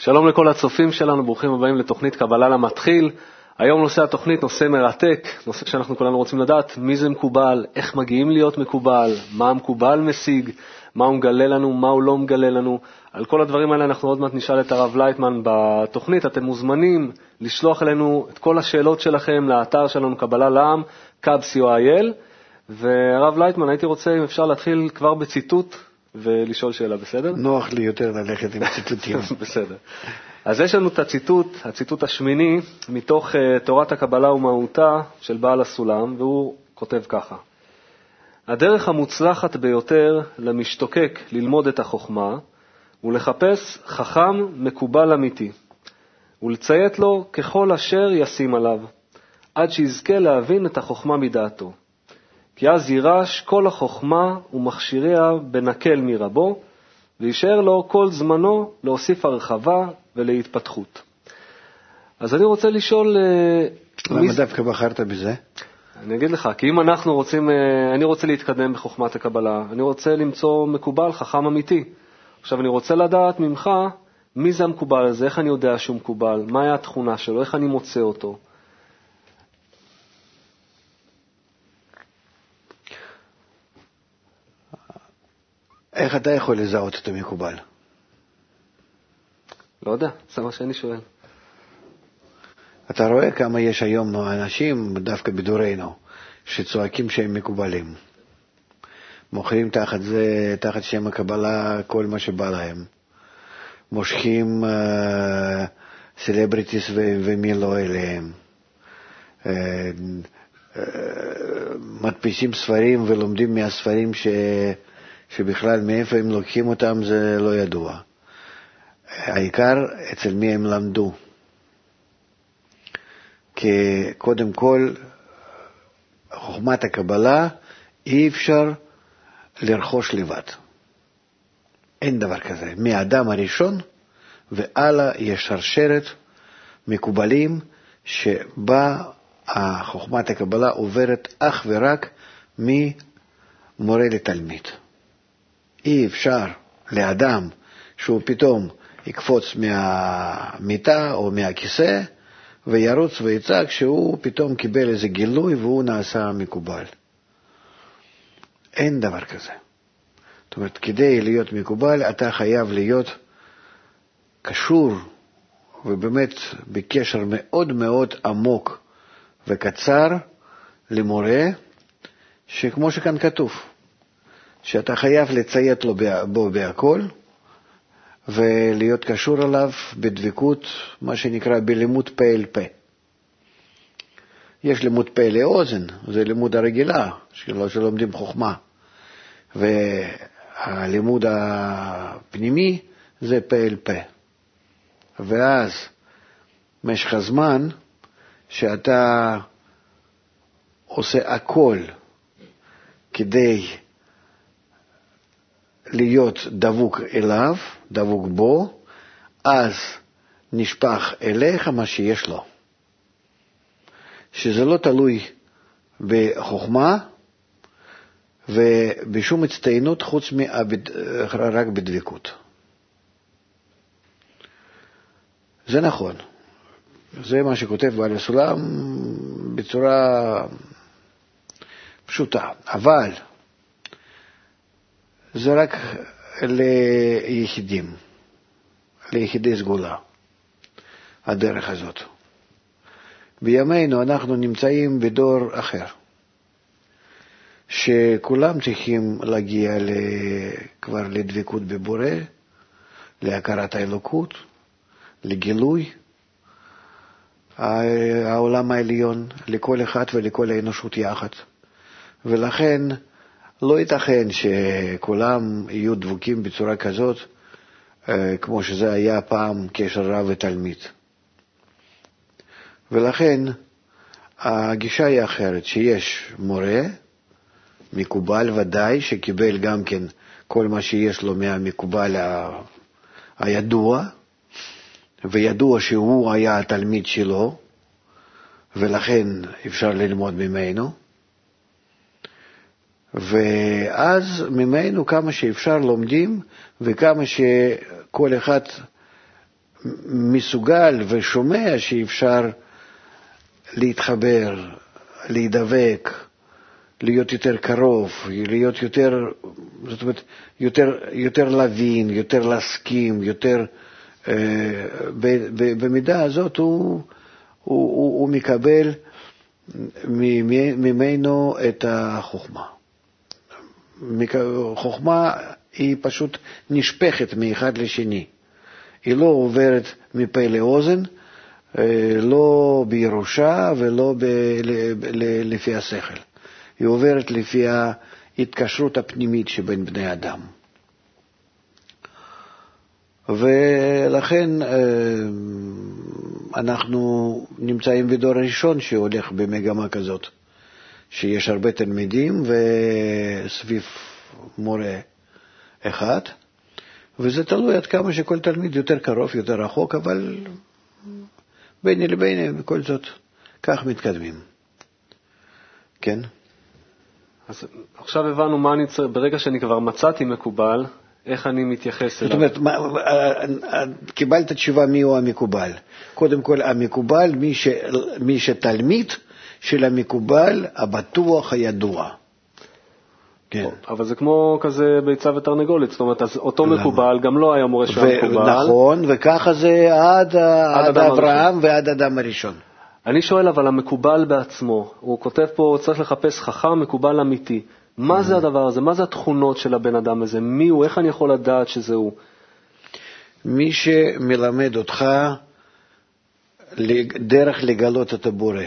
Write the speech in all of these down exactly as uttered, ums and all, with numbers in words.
שלום לכל הצופים שלנו, ברוכים הבאים לתוכנית קבלה למתחיל. היום נושא התוכנית, נושא מרתק, נושא שאנחנו כולנו רוצים לדעת, מי זה מקובל, איך מגיעים להיות מקובל, מה המקובל משיג, מה הוא מגלה לנו, מה הוא לא מגלה לנו. על כל הדברים האלה אנחנו עוד מעט נשאל את הרב לייטמן בתוכנית. אתם מוזמנים לשלוח אלינו את כל השאלות שלכם לאתר שלנו קבלה לעם, קאב סי או איי אל. והרב לייטמן, הייתי רוצה אם אפשר להתחיל כבר בציטוט ולשאול שאלה, בסדר? נוח לי יותר ללכת עם ציטוטים. בסדר. אז יש לנו את הציטוט, הציטוט השמיני, מתוך uh, תורת הקבלה ומהותה של בעל הסולם, והוא כותב ככה: הדרך המוצלחת ביותר למשתוקק ללמוד את החוכמה, הוא לחפש חכם מקובל אמיתי, ולציית לו ככל אשר ישים עליו, עד שיזכה להבין את החוכמה מדעתו. כי אז יירש כל החוכמה ומכשיריה בנקל מרבו, וישאר לו כל זמנו להוסיף הרחבה ולהתפתחות. אז אני רוצה לשאול... למה מי... דווקא בחרת בזה? אני אגיד לך, כי אם אנחנו רוצים, אני רוצה להתקדם בחוכמת הקבלה, אני רוצה למצוא מקובל, חכם אמיתי. עכשיו אני רוצה לדעת ממך, מי זה המקובל הזה, איך אני יודע שהוא מקובל, מהי התכונה שלו, איך אני מוצא אותו. איך אתה יכול לזהות את המקובל? לא יודע, זה מה שאני שואל. אתה רואה כמה יש היום אנשים, דווקא בדורנו, שצועקים שהם מקובלים. מוכרים תחת זה, תחת שם הקבלה, כל מה שבא להם. מושכים uh, סלבריטיס ו- ומי לא אליהם. Uh, uh, מדפיסים ספרים ולומדים מהספרים ש... שבכלל מאיפה הם לוקחים אותם זה לא ידוע. העיקר אצל מי הם למדו. כי קודם כל, חוכמת הקבלה אי אפשר לרכוש לבד. אין דבר כזה. מהאדם הראשון והלאה יש שרשרת מקובלים שבה חוכמת הקבלה עוברת אך ורק ממורה לתלמיד. אי אפשר לאדם שהוא פתאום יקפוץ מהמיטה או מהכיסא וירוץ ויצעק שהוא פתאום קיבל איזה גילוי והוא נעשה מקובל. אין דבר כזה. זאת אומרת, כדי להיות מקובל אתה חייב להיות קשור ובאמת בקשר מאוד מאוד עמוק וקצר למורה, שכמו שכאן כתוב, שאתה חייב לציית לו בו בהכל, ולהיות קשור עליו בדבקות, מה שנקרא בלימוד פה אל פה. יש לימוד פה לאוזן, זה לימוד הרגילה, שלא שלומדים חוכמה. והלימוד הפנימי זה פה אל פה. ואז משך הזמן שאתה עושה הכל כדי להיות דבוק אליו, דבוק בו, אז נשפך אליך מה שיש לו. שזה לא תלוי בחוכמה ובשום הצטיינות חוץ רק בדבקות. זה נכון. זה מה שכותב בעל הסולם בצורה פשוטה. אבל זה רק ליחידים, ליחידי סגולה, הדרך הזאת. בימינו אנחנו נמצאים בדור אחר, שכולם צריכים להגיע כבר לדבקות בבורא, להכרת האלוקות, לגילוי העולם העליון, לכל אחד ולכל האנושות יחד. ולכן לא ייתכן שכולם יהיו דבוקים בצורה כזאת, כמו שזה היה פעם קשר רב ותלמיד. ולכן הגישה היא אחרת, שיש מורה, מקובל ודאי, שקיבל גם כן כל מה שיש לו מהמקובל הידוע, וידוע שהוא היה התלמיד שלו, ולכן אפשר ללמוד ממנו. ואז ממנו כמה שאפשר לומדים, וכמה שכל אחד מסוגל ושומע שאפשר להתחבר, להידבק, להיות יותר קרוב, להיות יותר, זאת אומרת, יותר, יותר להבין, יותר להסכים, יותר, אה, במידה הזאת הוא, הוא, הוא, הוא מקבל ממנו את החוכמה. חוכמה היא פשוט נשפכת מאחד לשני. היא לא עוברת מפה לאוזן, לא בירושה ולא ב- לפי השכל. היא עוברת לפי ההתקשרות הפנימית שבין בני אדם. ולכן אנחנו נמצאים בדור הראשון שהולך במגמה כזאת, שיש הרבה תלמידים וסביב מורה אחד, וזה תלוי עד כמה שכל תלמיד יותר קרוב, יותר רחוק, אבל ביני לביני בכל זאת כך מתקדמים. כן? אז עכשיו הבנו מה אני צריך, ברגע שאני כבר מצאתי מקובל, איך אני מתייחס אליו. זאת אומרת, קיבלת תשובה מי הוא המקובל. קודם כל, המקובל, מי, ש, מי שתלמיד של המקובל הבטוח הידוע. כן. אבל זה כמו כזה ביצה ותרנגולת, זאת אומרת, אז אותו מקובל גם לא היה מורה של המקובל. נכון, וככה זה עד, עד אברהם ועד אדם הראשון. אני שואל, אבל המקובל בעצמו, הוא כותב פה, צריך לחפש חכם, מקובל אמיתי. מה זה הדבר הזה? מה זה התכונות של הבן אדם הזה? מי הוא? איך אני יכול לדעת שזה הוא? מי שמלמד אותך דרך לגלות את הבורא.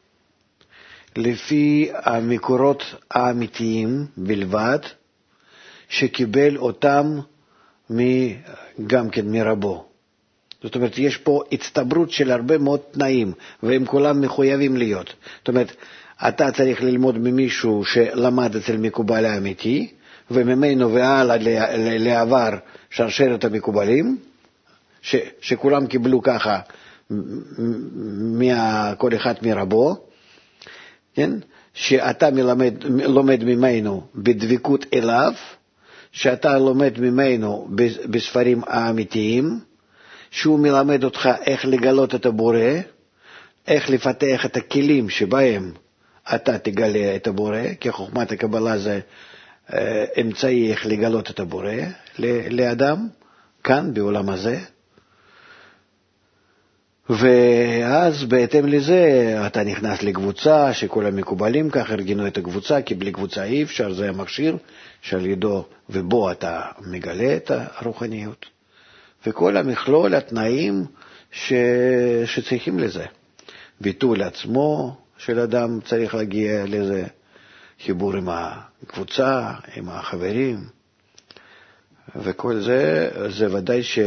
לפי המקורות האמיתיים בלבד, שקיבל אותם גם כן מרבו. זאת אומרת, יש פה הצטברות של הרבה מאוד תנאים, והם כולם מחויבים להיות. זאת אומרת, אתה צריך ללמוד ממישהו שלמד אצל מקובל האמיתי, וממנו והלאה לעבר שרשרת המקובלים, ש, שכולם קיבלו ככה כל אחד מרבו, כן? שאתה מלמד, לומד ממנו בדבקות אליו, שאתה לומד ממנו בספרים האמיתיים, שהוא מלמד אותך איך לגלות את הבורא, איך לפתח את הכלים שבהם אתה תגלה את הבורא, כי חוכמת הקבלה זה אמצעי איך לגלות את הבורא לאדם, כאן בעולם הזה. ואז בהתאם לזה אתה נכנס לקבוצה שכל המקובלים כך ארגנו את הקבוצה, כי בלי קבוצה אי אפשר, זה המכשיר שעל ידו ובו אתה מגלה את הרוחניות. וכל המכלול התנאים ש... שצריכים לזה. ביטול עצמו של אדם צריך להגיע לזה, חיבור עם הקבוצה, עם החברים, וכל זה, זה ודאי ש...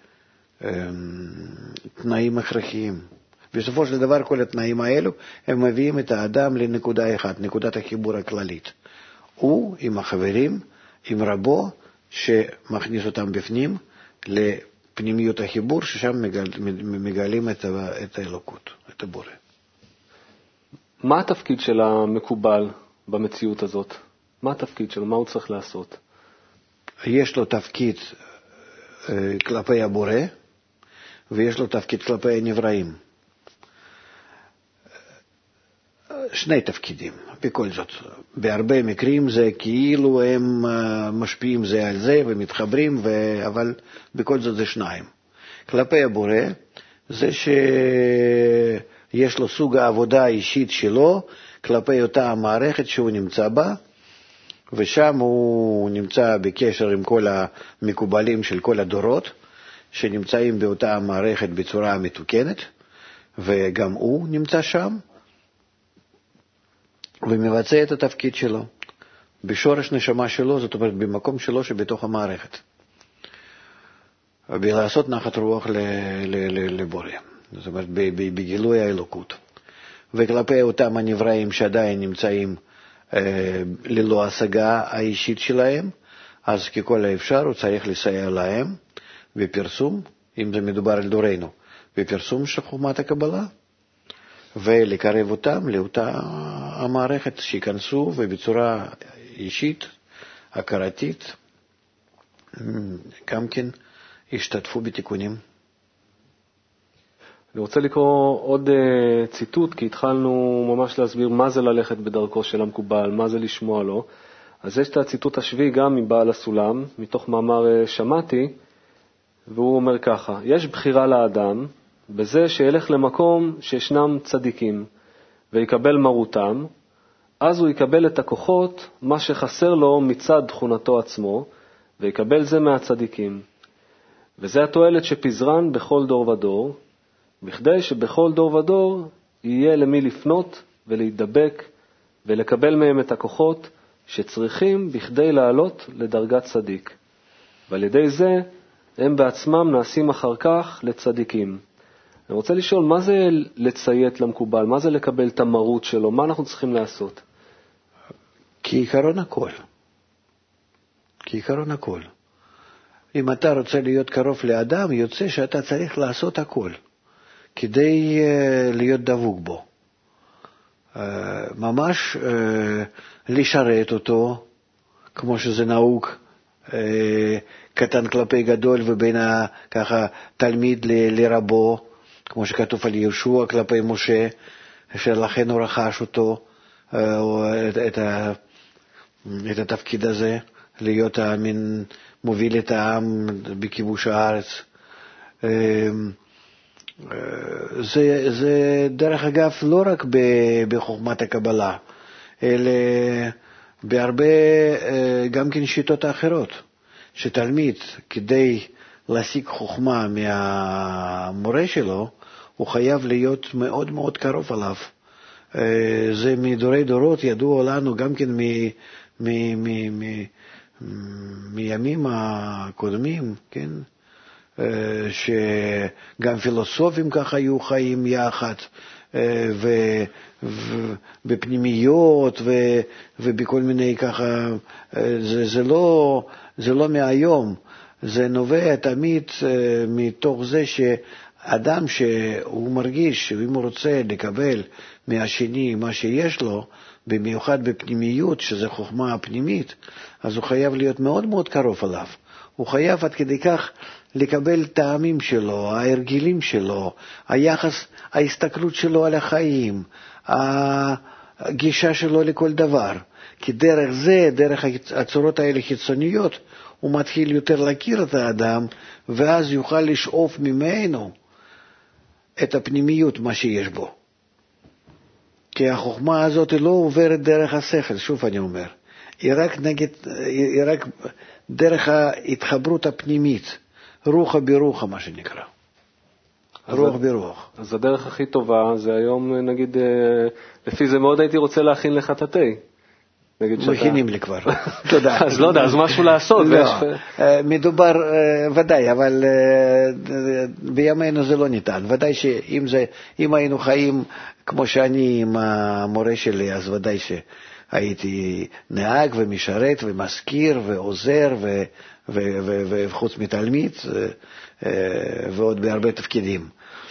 תנאים הכרחיים. בסופו של דבר כל התנאים האלו הם מביאים את האדם לנקודה אחת, נקודת החיבור הכללית. הוא עם החברים, עם רבו, שמכניס אותם בפנים לפנימיות החיבור, ששם מגל, מגלים את, את האלוקות, את הבורא. מה התפקיד של המקובל במציאות הזאת? מה התפקיד שלו? מה הוא צריך לעשות? יש לו תפקיד כלפי הבורא, ויש לו תפקיד כלפי הנבראים. שני תפקידים, בכל זאת. בהרבה מקרים זה כאילו הם משפיעים זה על זה ומתחברים, ו... אבל בכל זאת זה שניים. כלפי הבורא זה שיש לו סוג העבודה האישית שלו, כלפי אותה המערכת שהוא נמצא בה, ושם הוא נמצא בקשר עם כל המקובלים של כל הדורות, שנמצאים באותה המערכת בצורה מתוקנת, וגם הוא נמצא שם, ומבצע את התפקיד שלו, בשורש נשמה שלו, זאת אומרת במקום שלו שבתוך המערכת, ולעשות נחת רוח לבורא, זאת אומרת בגילוי האלוקות. וכלפי אותם הנבראים שעדיין נמצאים ללא השגה האישית שלהם, אז ככל האפשר הוא צריך לסייע להם בפרסום, אם זה מדובר על דורנו, בפרסום של חוכמת הקבלה, ולקרב אותם לאותה המערכת שיכנסו ובצורה אישית, הכרתית, גם כן השתתפו בתיקונים. אני רוצה לקרוא עוד uh, ציטוט, כי התחלנו ממש להסביר מה זה ללכת בדרכו של המקובל, מה זה לשמוע לו. אז יש את הציטוט השביעי גם מבעל הסולם, מתוך מאמר uh, שמעתי, והוא אומר ככה: יש בחירה לאדם בזה שילך למקום שישנם צדיקים ויקבל מרותם, אז הוא יקבל את הכוחות, מה שחסר לו מצד תכונתו עצמו, ויקבל זה מהצדיקים. וזה התועלת שפזרן בכל דור ודור, בכדי שבכל דור ודור יהיה למי לפנות ולהתדבק ולקבל מהם את הכוחות שצריכים בכדי לעלות לדרגת צדיק. ועל ידי זה הם בעצמם נעשים אחר כך לצדיקים. אני רוצה לשאול, מה זה לציית למקובל? מה זה לקבל את המרות שלו? מה אנחנו צריכים לעשות? כעיקרון הכל. כעיקרון הכל. אם אתה רוצה להיות קרוב לאדם, יוצא שאתה צריך לעשות הכל, כדי uh, להיות דבוק בו. Uh, ממש uh, לשרת אותו, כמו שזה נהוג, uh, קטן כלפי גדול ובין ה, ככה תלמיד ל, לרבו, כמו שכתוב על יהושע כלפי משה, שלכן הוא רכש אותו, uh, את, את, ה, את התפקיד הזה, להיות המין מוביל את העם בכיבוש הארץ. Uh, זה, זה דרך אגב לא רק בחוכמת הקבלה, אלא בהרבה גם כן שיטות האחרות, שתלמיד כדי להשיג חוכמה מהמורה שלו, הוא חייב להיות מאוד מאוד קרוב עליו. זה מדורי דורות ידוע לנו גם כן מ, מ, מ, מ, מימים הקודמים, כן? שגם פילוסופים ככה היו חיים יחד, ובפנימיות ובכל מיני ככה, זה, זה לא, זה לא מהיום, זה נובע תמיד מתוך זה שאדם שהוא מרגיש שאם הוא רוצה לקבל מהשני מה שיש לו, במיוחד בפנימיות, שזה חוכמה הפנימית, אז הוא חייב להיות מאוד מאוד קרוב עליו. הוא חייב עד כדי כך לקבל טעמים שלו, ההרגלים שלו, היחס, ההסתכלות שלו על החיים, הגישה שלו לכל דבר. כי דרך זה, דרך הצורות האלה חיצוניות, הוא מתחיל יותר להכיר את האדם, ואז יוכל לשאוף ממנו את הפנימיות, מה שיש בו. כי החוכמה הזאת לא עוברת דרך השכל, שוב אני אומר. היא רק, נגד, היא רק דרך ההתחברות הפנימית, רוחה ברוחה, מה שנקרא. רוח ברוח. אז הדרך הכי טובה זה היום, נגיד, לפי זה מאוד הייתי רוצה להכין לך את התה. מכינים לי כבר. תודה. אז לא יודע, אז משהו לעשות. מדובר, ודאי, אבל בימינו זה לא ניתן. ודאי שאם זה, אם היינו חיים כמו שאני עם המורה שלי, אז ודאי שהייתי נהג ומשרת ומזכיר ועוזר ו... וחוץ מתלמיד ועוד בהרבה תפקידים.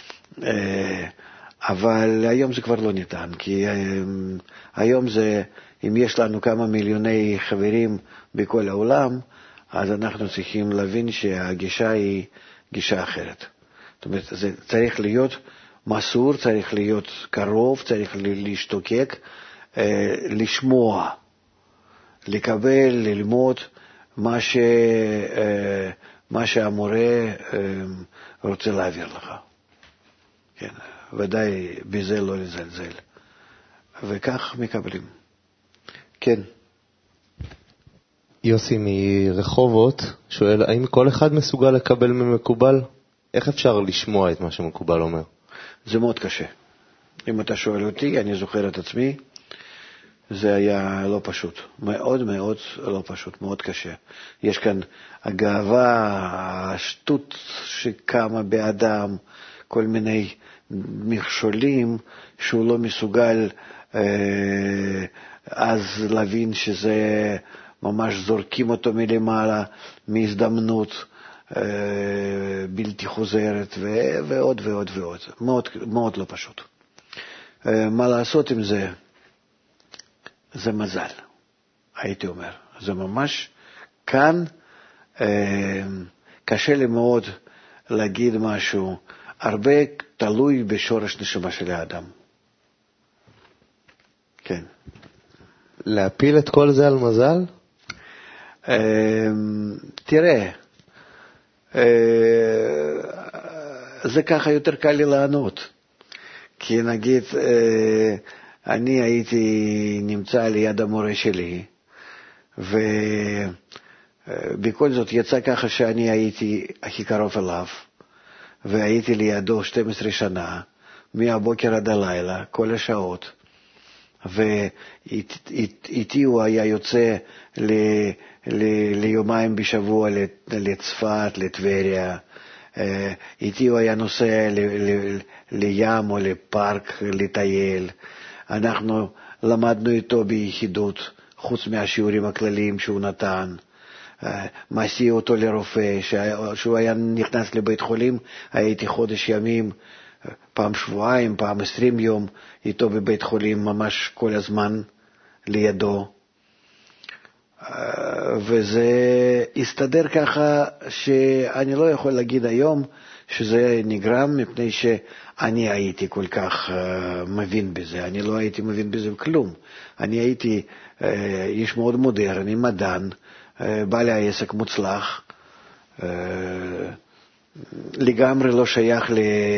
אבל היום זה כבר לא ניתן, כי היום זה, אם יש לנו כמה מיליוני חברים בכל העולם, אז אנחנו צריכים להבין שהגישה היא גישה אחרת. זאת אומרת, זה צריך להיות מסור, צריך להיות קרוב, צריך להשתוקק, לשמוע, לקבל, ללמוד, מה, ש, מה שהמורה רוצה להעביר לך. כן, ודאי בזה לא לזלזל. וכך מקבלים. כן. יוסי מרחובות שואל, האם כל אחד מסוגל לקבל ממקובל? איך אפשר לשמוע את מה שמקובל אומר? זה מאוד קשה. אם אתה שואל אותי, אני זוכר את עצמי, זה היה לא פשוט, מאוד מאוד לא פשוט, מאוד קשה. יש כאן הגאווה, השטות שקמה באדם, כל מיני מכשולים שהוא לא מסוגל אה, אז להבין שזה ממש זורקים אותו מלמעלה, מהזדמנות אה, בלתי חוזרת, ו- ועוד ועוד ועוד. מאוד, מאוד לא פשוט. אה, מה לעשות עם זה? זה מזל, הייתי אומר. זה ממש כאן אה, קשה לי מאוד להגיד משהו. הרבה תלוי בשורש נשמה של האדם. כן. להפיל את כל זה על מזל? תראה, זה ככה יותר קל לי לענות. כי נגיד, אני הייתי נמצא ליד המורה שלי, ובכל זאת יצא ככה שאני הייתי הכי קרוב אליו, והייתי לידו שתים עשרה שנה, מהבוקר עד הלילה, כל השעות. ואיתי הוא היה יוצא ל, ל, ליומיים בשבוע לצפת, לטבריה. איתי הוא היה נוסע ל, ל, לים או לפארק לטייל. אנחנו למדנו איתו ביחידות, חוץ מהשיעורים הכלליים שהוא נתן. מסיע אותו לרופא, שהוא היה נכנס לבית חולים, הייתי חודש ימים, פעם שבועיים, פעם עשרים יום, איתו בבית חולים ממש כל הזמן לידו. וזה הסתדר ככה שאני לא יכול להגיד היום שזה נגרם מפני שאני הייתי כל כך מבין בזה. אני לא הייתי מבין בזה כלום. אני הייתי איש מאוד מודרני, מדען, בעלי העסק מוצלח, לגמרי לא שייך ל...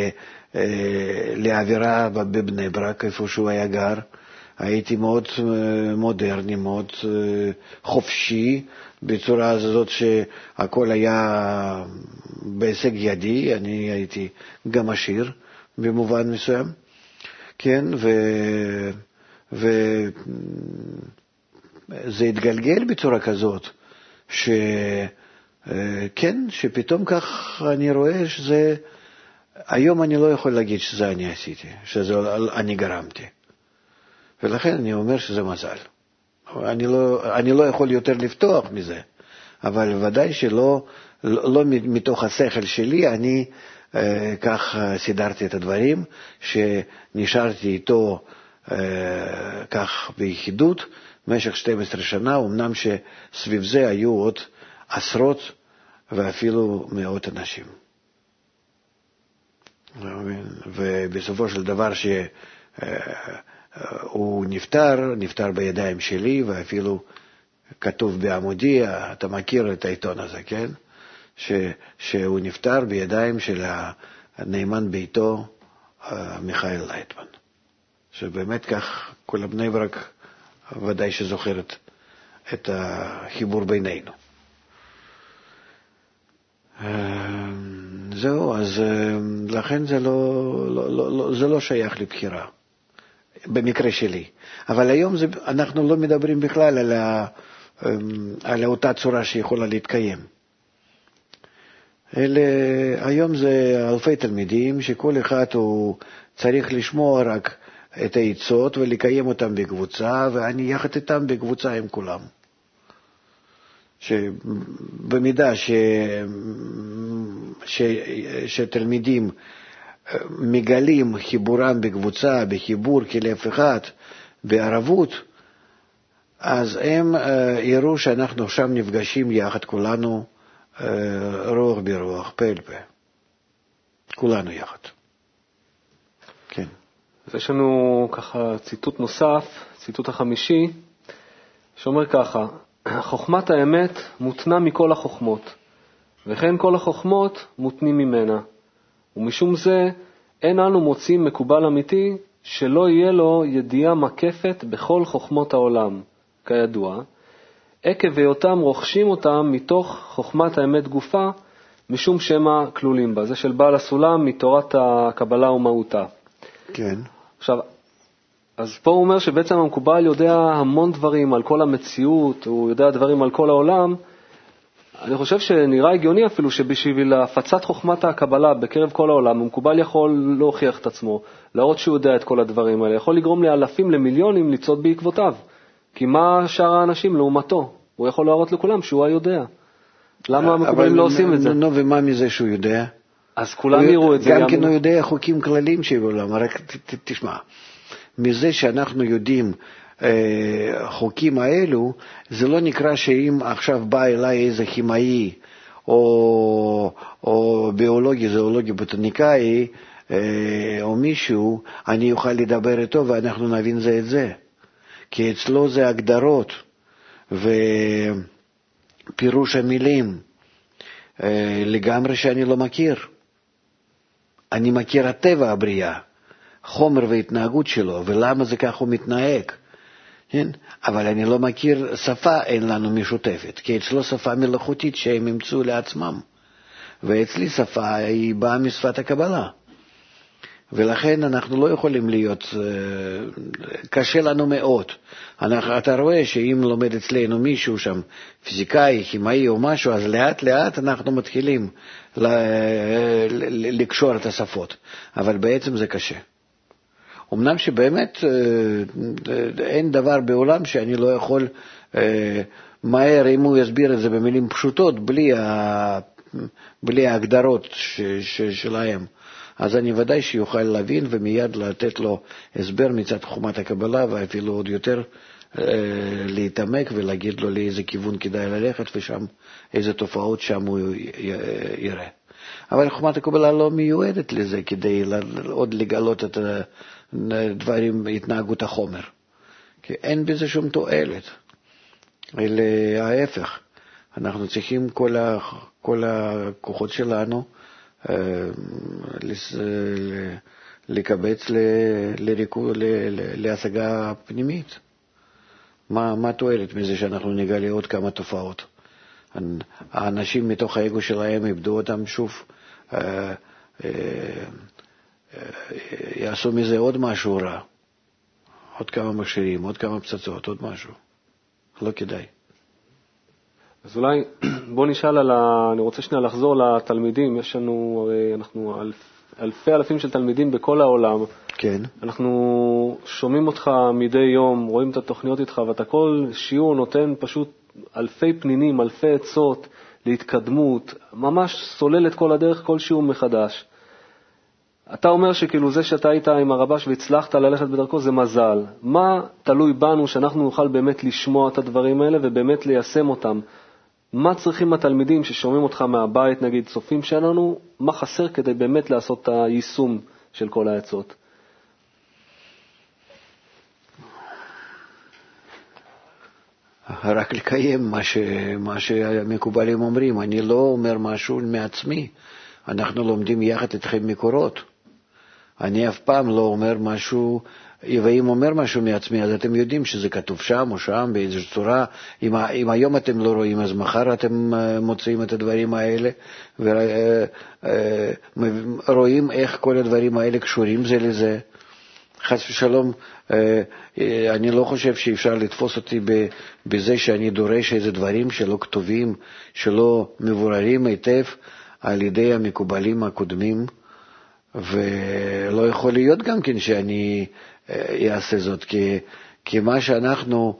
לאווירה בבני ברק, איפה שהוא היה גר. הייתי מאוד מודרני, מאוד חופשי, בצורה הזאת שהכל היה בהישג ידי. אני הייתי גם עשיר במובן מסוים, כן, ו... וזה התגלגל בצורה כזאת, שכן, שפתאום כך אני רואה שזה, היום אני לא יכול להגיד שזה אני עשיתי, שזה אני גרמתי. ולכן אני אומר שזה מזל. אני לא, אני לא יכול יותר לפתוח מזה, אבל ודאי שלא, לא, לא מתוך השכל שלי, אני אה, כך סידרתי את הדברים, שנשארתי איתו אה, כך ביחידות, במשך שתים עשרה שנה, אמנם שסביב זה היו עוד עשרות ואפילו מאות אנשים. ובסופו של דבר שהוא נפטר, נפטר בידיים שלי, ואפילו כתוב בעמודי, אתה מכיר את העיתון הזה, כן? ש, שהוא נפטר בידיים של הנאמן ביתו, מיכאל לייטמן. שבאמת כך כל בני ברק ודאי שזוכרת את החיבור בינינו. זהו, אז לכן זה לא, לא, לא, זה לא שייך לבחירה, במקרה שלי. אבל היום זה, אנחנו לא מדברים בכלל על, ה, על אותה צורה שיכולה להתקיים. אלה, היום זה אלפי תלמידים שכל אחד הוא צריך לשמוע רק את העצות ולקיים אותם בקבוצה, ואני יחד איתם בקבוצה עם כולם. שבמידה ש... ש... שתלמידים מגלים חיבורם בקבוצה, בחיבור כלב אחד, בערבות, אז הם יראו שאנחנו שם נפגשים יחד כולנו, רוח ברוח, פה אל פה. כולנו יחד. כן. אז יש לנו ככה ציטוט נוסף, ציטוט החמישי, שאומר ככה, חוכמת האמת מותנה מכל החוכמות, וכן כל החוכמות מותנים ממנה. ומשום זה אין אנו מוצאים מקובל אמיתי שלא יהיה לו ידיעה מקפת בכל חוכמות העולם, כידוע, עקב היותם רוכשים אותם מתוך חוכמת האמת גופה, משום שמה כלולים בה. זה של בעל הסולם מתורת הקבלה ומהותה. כן. עכשיו, אז פה הוא אומר שבעצם המקובל יודע המון דברים על כל המציאות, הוא יודע דברים על כל העולם. אני חושב שנראה הגיוני אפילו שבשביל הפצת חוכמת הקבלה בקרב כל העולם, המקובל יכול להוכיח את עצמו, להראות שהוא יודע את כל הדברים האלה, יכול לגרום לאלפים, למיליונים לצעוד בעקבותיו. כי מה שאר האנשים לעומתו? הוא יכול להראות לכולם שהוא היודע. למה המקובלים לא עושים את זה? נו, ומה מזה שהוא יודע? אז כולם יראו את זה. גם כן הוא יודע חוקים כלליים שבעולם, רק תשמע. מזה שאנחנו יודעים חוקים האלו, זה לא נקרא שאם עכשיו בא אליי איזה כימאי או, או ביולוגי, זואולוגי, בוטניקאי, או מישהו, אני אוכל לדבר איתו ואנחנו נבין זה את זה. כי אצלו זה הגדרות ופירוש המילים לגמרי שאני לא מכיר. אני מכיר הטבע הבריאה, חומר והתנהגות שלו, ולמה זה כך הוא מתנהג. כן? אבל אני לא מכיר שפה, אין לנו משותפת, כי אצלו שפה מלאכותית שהם ימצאו לעצמם. ואצלי שפה היא באה משפת הקבלה. ולכן אנחנו לא יכולים להיות, קשה לנו מאוד. אנחנו, אתה רואה שאם לומד אצלנו מישהו שם, פיזיקאי, כימאי או משהו, אז לאט לאט אנחנו מתחילים לקשור את השפות. אבל בעצם זה קשה. אמנם שבאמת אין דבר בעולם שאני לא יכול מהר, אם הוא יסביר את זה במילים פשוטות, בלי, ה, בלי ההגדרות ש, ש, שלהם. אז אני ודאי שיוכל להבין ומיד לתת לו הסבר מצד חומת הקבלה, ואפילו עוד יותר אה, להתעמק ולהגיד לו לאיזה כיוון כדאי ללכת, ושם איזה תופעות שם הוא יראה. אבל חומת הקבלה לא מיועדת לזה, כדי עוד לגלות את הדברים, התנהגות החומר. כי אין בזה שום תועלת, אלא ההפך. אנחנו צריכים כל, ה, כל הכוחות שלנו, לקבץ להשגה פנימית. מה, מה תועלת מזה שאנחנו נגלה עוד כמה תופעות? האנשים מתוך האגו שלהם איבדו אותם שוב, יעשו מזה עוד משהו רע, עוד כמה מכשירים, עוד כמה פצצות, עוד משהו. לא כדאי. אז אולי בוא נשאל על ה... אני רוצה שנייה לחזור לתלמידים. יש לנו, אנחנו אלף, אלפי אלפים של תלמידים בכל העולם. כן. אנחנו שומעים אותך מדי יום, רואים את התוכניות איתך, ואתה כל שיעור נותן פשוט אלפי פנינים, אלפי עצות להתקדמות, ממש סולל את כל הדרך, כל שיעור מחדש. אתה אומר שכאילו זה שאתה היית עם הרבש והצלחת ללכת בדרכו זה מזל. מה תלוי בנו שאנחנו נוכל באמת לשמוע את הדברים האלה ובאמת ליישם אותם? מה צריכים התלמידים ששומעים אותך מהבית, נגיד צופים שלנו, מה חסר כדי באמת לעשות את היישום של כל העצות? רק לקיים מה, ש... מה שהמקובלים אומרים. אני לא אומר משהו מעצמי. אנחנו לומדים יחד אתכם מקורות. אני אף פעם לא אומר משהו, ואם אומר משהו מעצמי, אז אתם יודעים שזה כתוב שם או שם, באיזו צורה. אם, אם היום אתם לא רואים, אז מחר אתם מוצאים את הדברים האלה, ורואים איך כל הדברים האלה קשורים זה לזה. חס ושלום, אני לא חושב שאפשר לתפוס אותי בזה שאני דורש איזה דברים שלא כתובים, שלא מבוררים היטב על ידי המקובלים הקודמים, ולא יכול להיות גם כן שאני אעשה זאת, כי, כי מה שאנחנו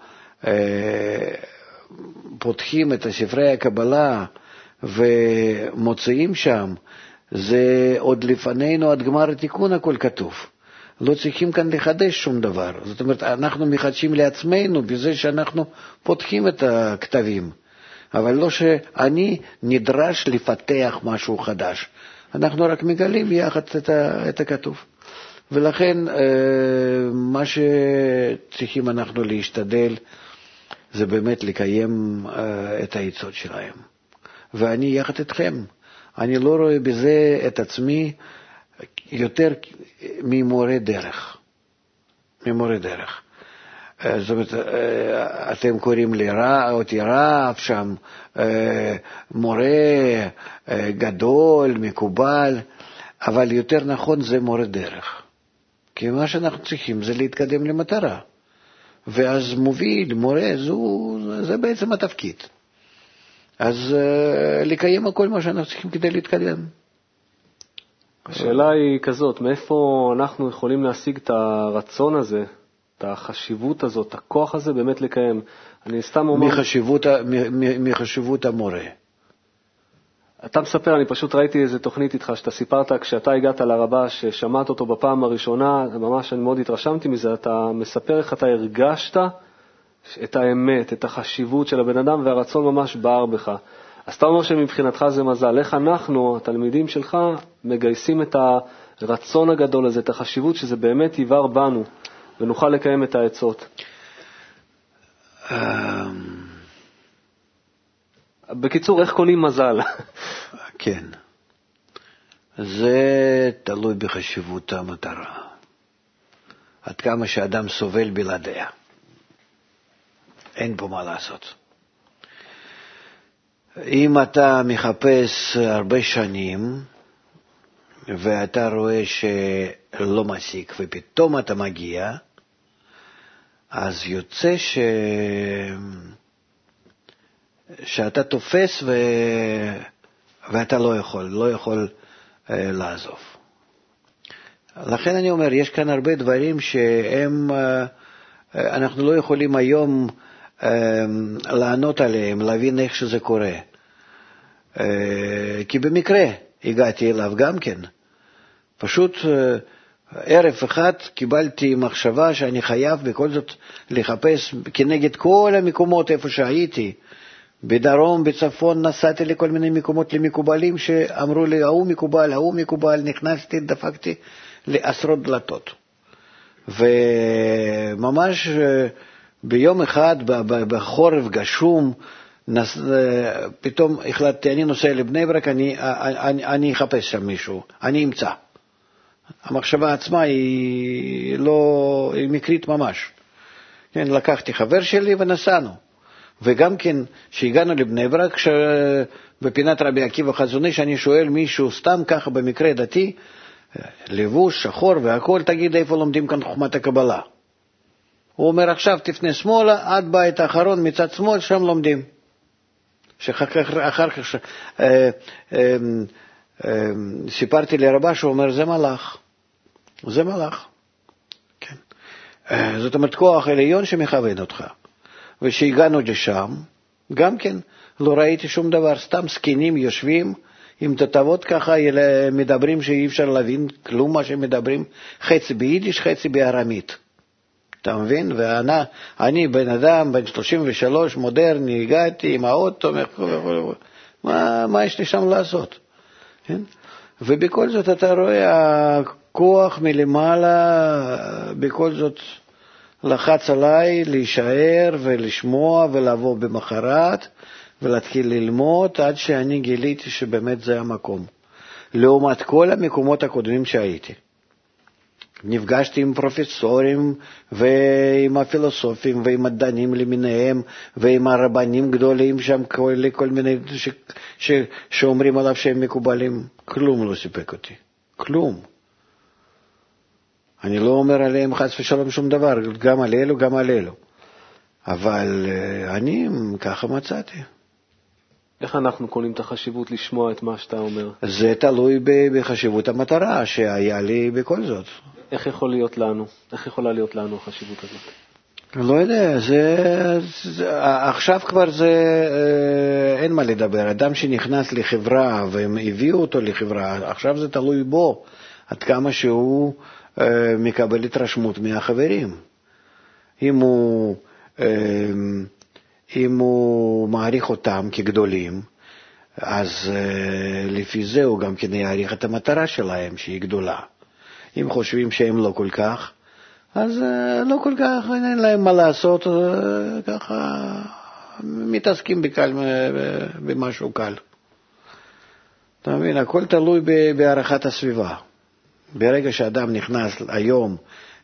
פותחים את ספרי הקבלה ומוצאים שם, זה עוד לפנינו עד גמר התיקון הכל כתוב. לא צריכים כאן לחדש שום דבר. זאת אומרת, אנחנו מחדשים לעצמנו בזה שאנחנו פותחים את הכתבים. אבל לא שאני נדרש לפתח משהו חדש. אנחנו רק מגלים יחד את, ה, את הכתוב. ולכן מה שצריכים אנחנו להשתדל זה באמת לקיים את העצות שלהם. ואני יחד אתכם. אני לא רואה בזה את עצמי יותר ממורה דרך. ממורה דרך. זאת אומרת, אתם קוראים לי רע, אותי רב שם, מורה גדול, מקובל, אבל יותר נכון זה מורה דרך. כי מה שאנחנו צריכים זה להתקדם למטרה. ואז מוביל, מורה, זו, זה בעצם התפקיד. אז לקיים הכל מה שאנחנו צריכים כדי להתקדם. השאלה היא כזאת, מאיפה אנחנו יכולים להשיג את הרצון הזה, את החשיבות הזאת, את הכוח הזה באמת לקיים? אני סתם אומר... מחשיבות, מחשיבות המורה. אתה מספר, אני פשוט ראיתי איזה תוכנית איתך שאתה סיפרת, כשאתה הגעת לרבש, ששמעת אותו בפעם הראשונה, ממש אני מאוד התרשמתי מזה, אתה מספר איך אתה הרגשת את האמת, את החשיבות של הבן אדם, והרצון ממש בער בך. אז אתה אומר שמבחינתך זה מזל. איך אנחנו, התלמידים שלך, מגייסים את הרצון הגדול הזה, את החשיבות שזה באמת יבר בנו, ונוכל לקיים את העצות? בקיצור, איך קונים מזל? כן. זה תלוי בחשיבות המטרה. עד כמה שאדם סובל בלעדיה. אין פה מה לעשות. אם אתה מחפש הרבה שנים, ואתה רואה שלא מסיק, ופתאום אתה מגיע, אז יוצא ש... שאתה תופס ו... ואתה לא יכול, לא יכול uh, לעזוב. לכן אני אומר, יש כאן הרבה דברים שהם, uh, אנחנו לא יכולים היום uh, לענות עליהם, להבין איך שזה קורה. Uh, כי במקרה הגעתי אליו גם כן. פשוט uh, ערב אחד קיבלתי מחשבה שאני חייב בכל זאת לחפש כנגד כל המקומות איפה שהייתי. בדרום, בצפון, נסעתי לכל מיני מקומות למקובלים שאמרו לי, ההוא מקובל, ההוא מקובל, נכנסתי, דפקתי לעשרות דלתות. וממש ביום אחד, בחורף גשום, נס... פתאום החלטתי, אני נוסע לבני ברק, אני, אני, אני אחפש שם מישהו, אני אמצא. המחשבה עצמה היא לא, היא מקרית ממש. כן, לקחתי חבר שלי ונסענו. וגם כן, שהגענו לבני ברק, בפינת רבי עקיבא חזון איש, אני שואל מישהו, סתם ככה במקרה דתי, לבוש, שחור והכל, תגיד איפה לומדים כאן חוכמת הקבלה. הוא אומר, עכשיו תפנה שמאלה, עד בית האחרון מצד שמאל, שם לומדים. שאחר כך ש... אה, אה, אה, סיפרתי לרבה שהוא אומר, זה מלאך. זה מלאך. כן. אה, זאת אומרת, כוח עליון שמכוון אותך. ושהגענו לשם, גם כן לא ראיתי שום דבר, סתם סקינים יושבים עם תותבות ככה, מדברים שאי אפשר להבין כלום מה שמדברים, חצי ביידיש, חצי בארמית. אתה מבין? ואני אני בן אדם, בן שלושים ושלוש, מודרני, הגעתי עם האוטו, מה, מה יש לי שם לעשות? כן? ובכל זאת אתה רואה, הכוח מלמעלה, בכל זאת, לחץ עליי להישאר ולשמוע ולבוא במחרת ולהתחיל ללמוד עד שאני גיליתי שבאמת זה המקום. לעומת כל המקומות הקודמים שהייתי. נפגשתי עם פרופסורים ועם הפילוסופים ועם מדענים למיניהם ועם הרבנים גדולים שם, כל, כל מיני ש, ש, שאומרים עליו שהם מקובלים. כלום לא סיפק אותי. כלום. אני לא אומר עליהם חס ושלום שום דבר, גם על אלו, גם על אלו. אבל אני ככה מצאתי. איך אנחנו קונים את החשיבות לשמוע את מה שאתה אומר? זה תלוי בחשיבות המטרה שהיה לי בכל זאת. איך יכול להיות לנו? איך יכולה להיות לנו החשיבות הזאת? לא יודע, זה, זה, עכשיו כבר זה, אין מה לדבר. אדם שנכנס לחברה והם הביאו אותו לחברה, עכשיו זה תלוי בו, עד כמה שהוא מקבל התרשמות מהחברים. אם הוא, אם הוא מעריך אותם כגדולים, אז לפי זה הוא גם כן יעריך את המטרה שלהם שהיא גדולה. אם חושבים שהם לא כל כך, אז לא כל כך, אין להם מה לעשות, ככה מתעסקים בקל, במשהו קל. אתה מבין, הכל תלוי בהערכת הסביבה. ברגע שאדם נכנס היום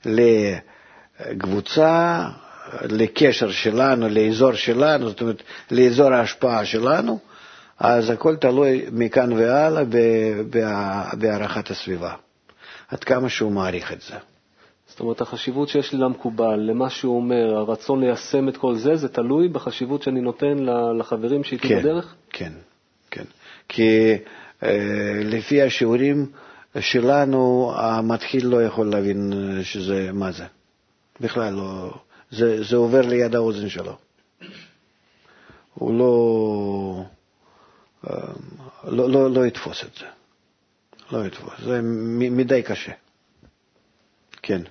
לקבוצה, לקשר שלנו, לאזור שלנו, זאת אומרת, לאזור ההשפעה שלנו, אז הכל תלוי מכאן והלאה בהערכת הסביבה. עד כמה שהוא מעריך את זה. זאת אומרת, החשיבות שיש לי למקובל, למה שהוא אומר, הרצון ליישם את כל זה, זה תלוי בחשיבות שאני נותן לחברים שאיתי כן, בדרך? כן, כן. כי אה, לפי השיעורים שלנו, המתחיל לא יכול להבין שזה, מה זה. בכלל לא, זה, זה עובר ליד האוזן שלו. הוא לא, אה, לא, לא, לא יתפוס את זה. לא יתפוס, זה מדי קשה. כן.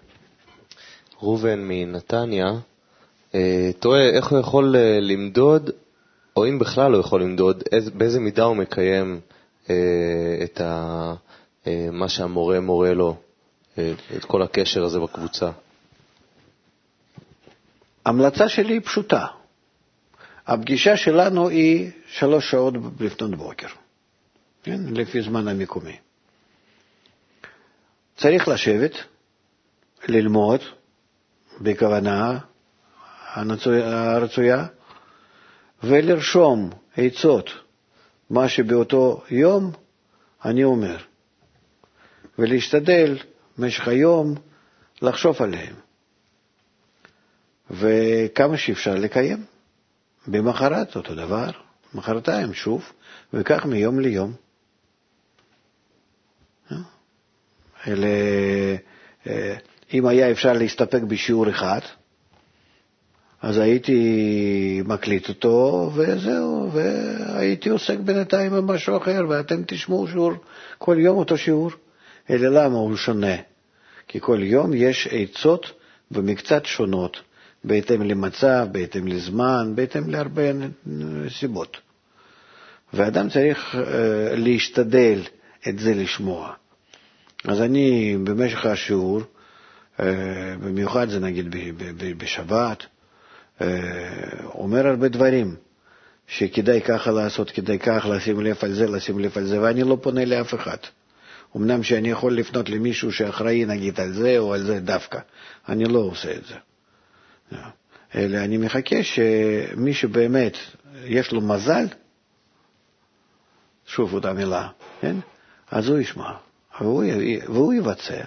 רובן מנתניה, תוהה איך הוא יכול למדוד או אם בכלל לא יכול למדוד, איז, באיזה מידה הוא מקיים אה, את ה, אה, מה שהמורה מורה לו, אה, את כל הקשר הזה בקבוצה. המלצה שלי היא פשוטה. הפגישה שלנו היא שלוש שעות לפנות בוקר, כן? לפי זמן המקומי. צריך לשבת, ללמוד בכוונה הרצויה, ולרשום עצות, מה שבאותו יום אני אומר, ולהשתדל במשך היום לחשוב עליהם, וכמה שאפשר לקיים. במחרת אותו דבר, מחרתיים שוב, וכך מיום ליום. אלה, אם היה אפשר להסתפק בשיעור אחד, אז הייתי מקליט אותו וזהו, והייתי עוסק בינתיים במשהו אחר, ואתם תשמעו שיעור, כל יום אותו שיעור. אלא למה הוא שונה? כי כל יום יש עצות במקצת שונות, בהתאם למצב, בהתאם לזמן, בהתאם להרבה סיבות. ואדם צריך uh, להשתדל את זה לשמוע. אז אני במשך השיעור, uh, במיוחד זה נגיד בשבת, uh, אומר הרבה דברים שכדאי ככה לעשות, כדאי ככה לשים לב על זה, לשים לב על זה, ואני לא פונה לאף אחד. אמנם שאני יכול לפנות למישהו שאחראי נגיד על זה או על זה דווקא, אני לא עושה את זה. אלא אני מחכה שמי שבאמת יש לו מזל, שוב אותה מילה, כן? אז הוא ישמע, והוא, והוא יבצע.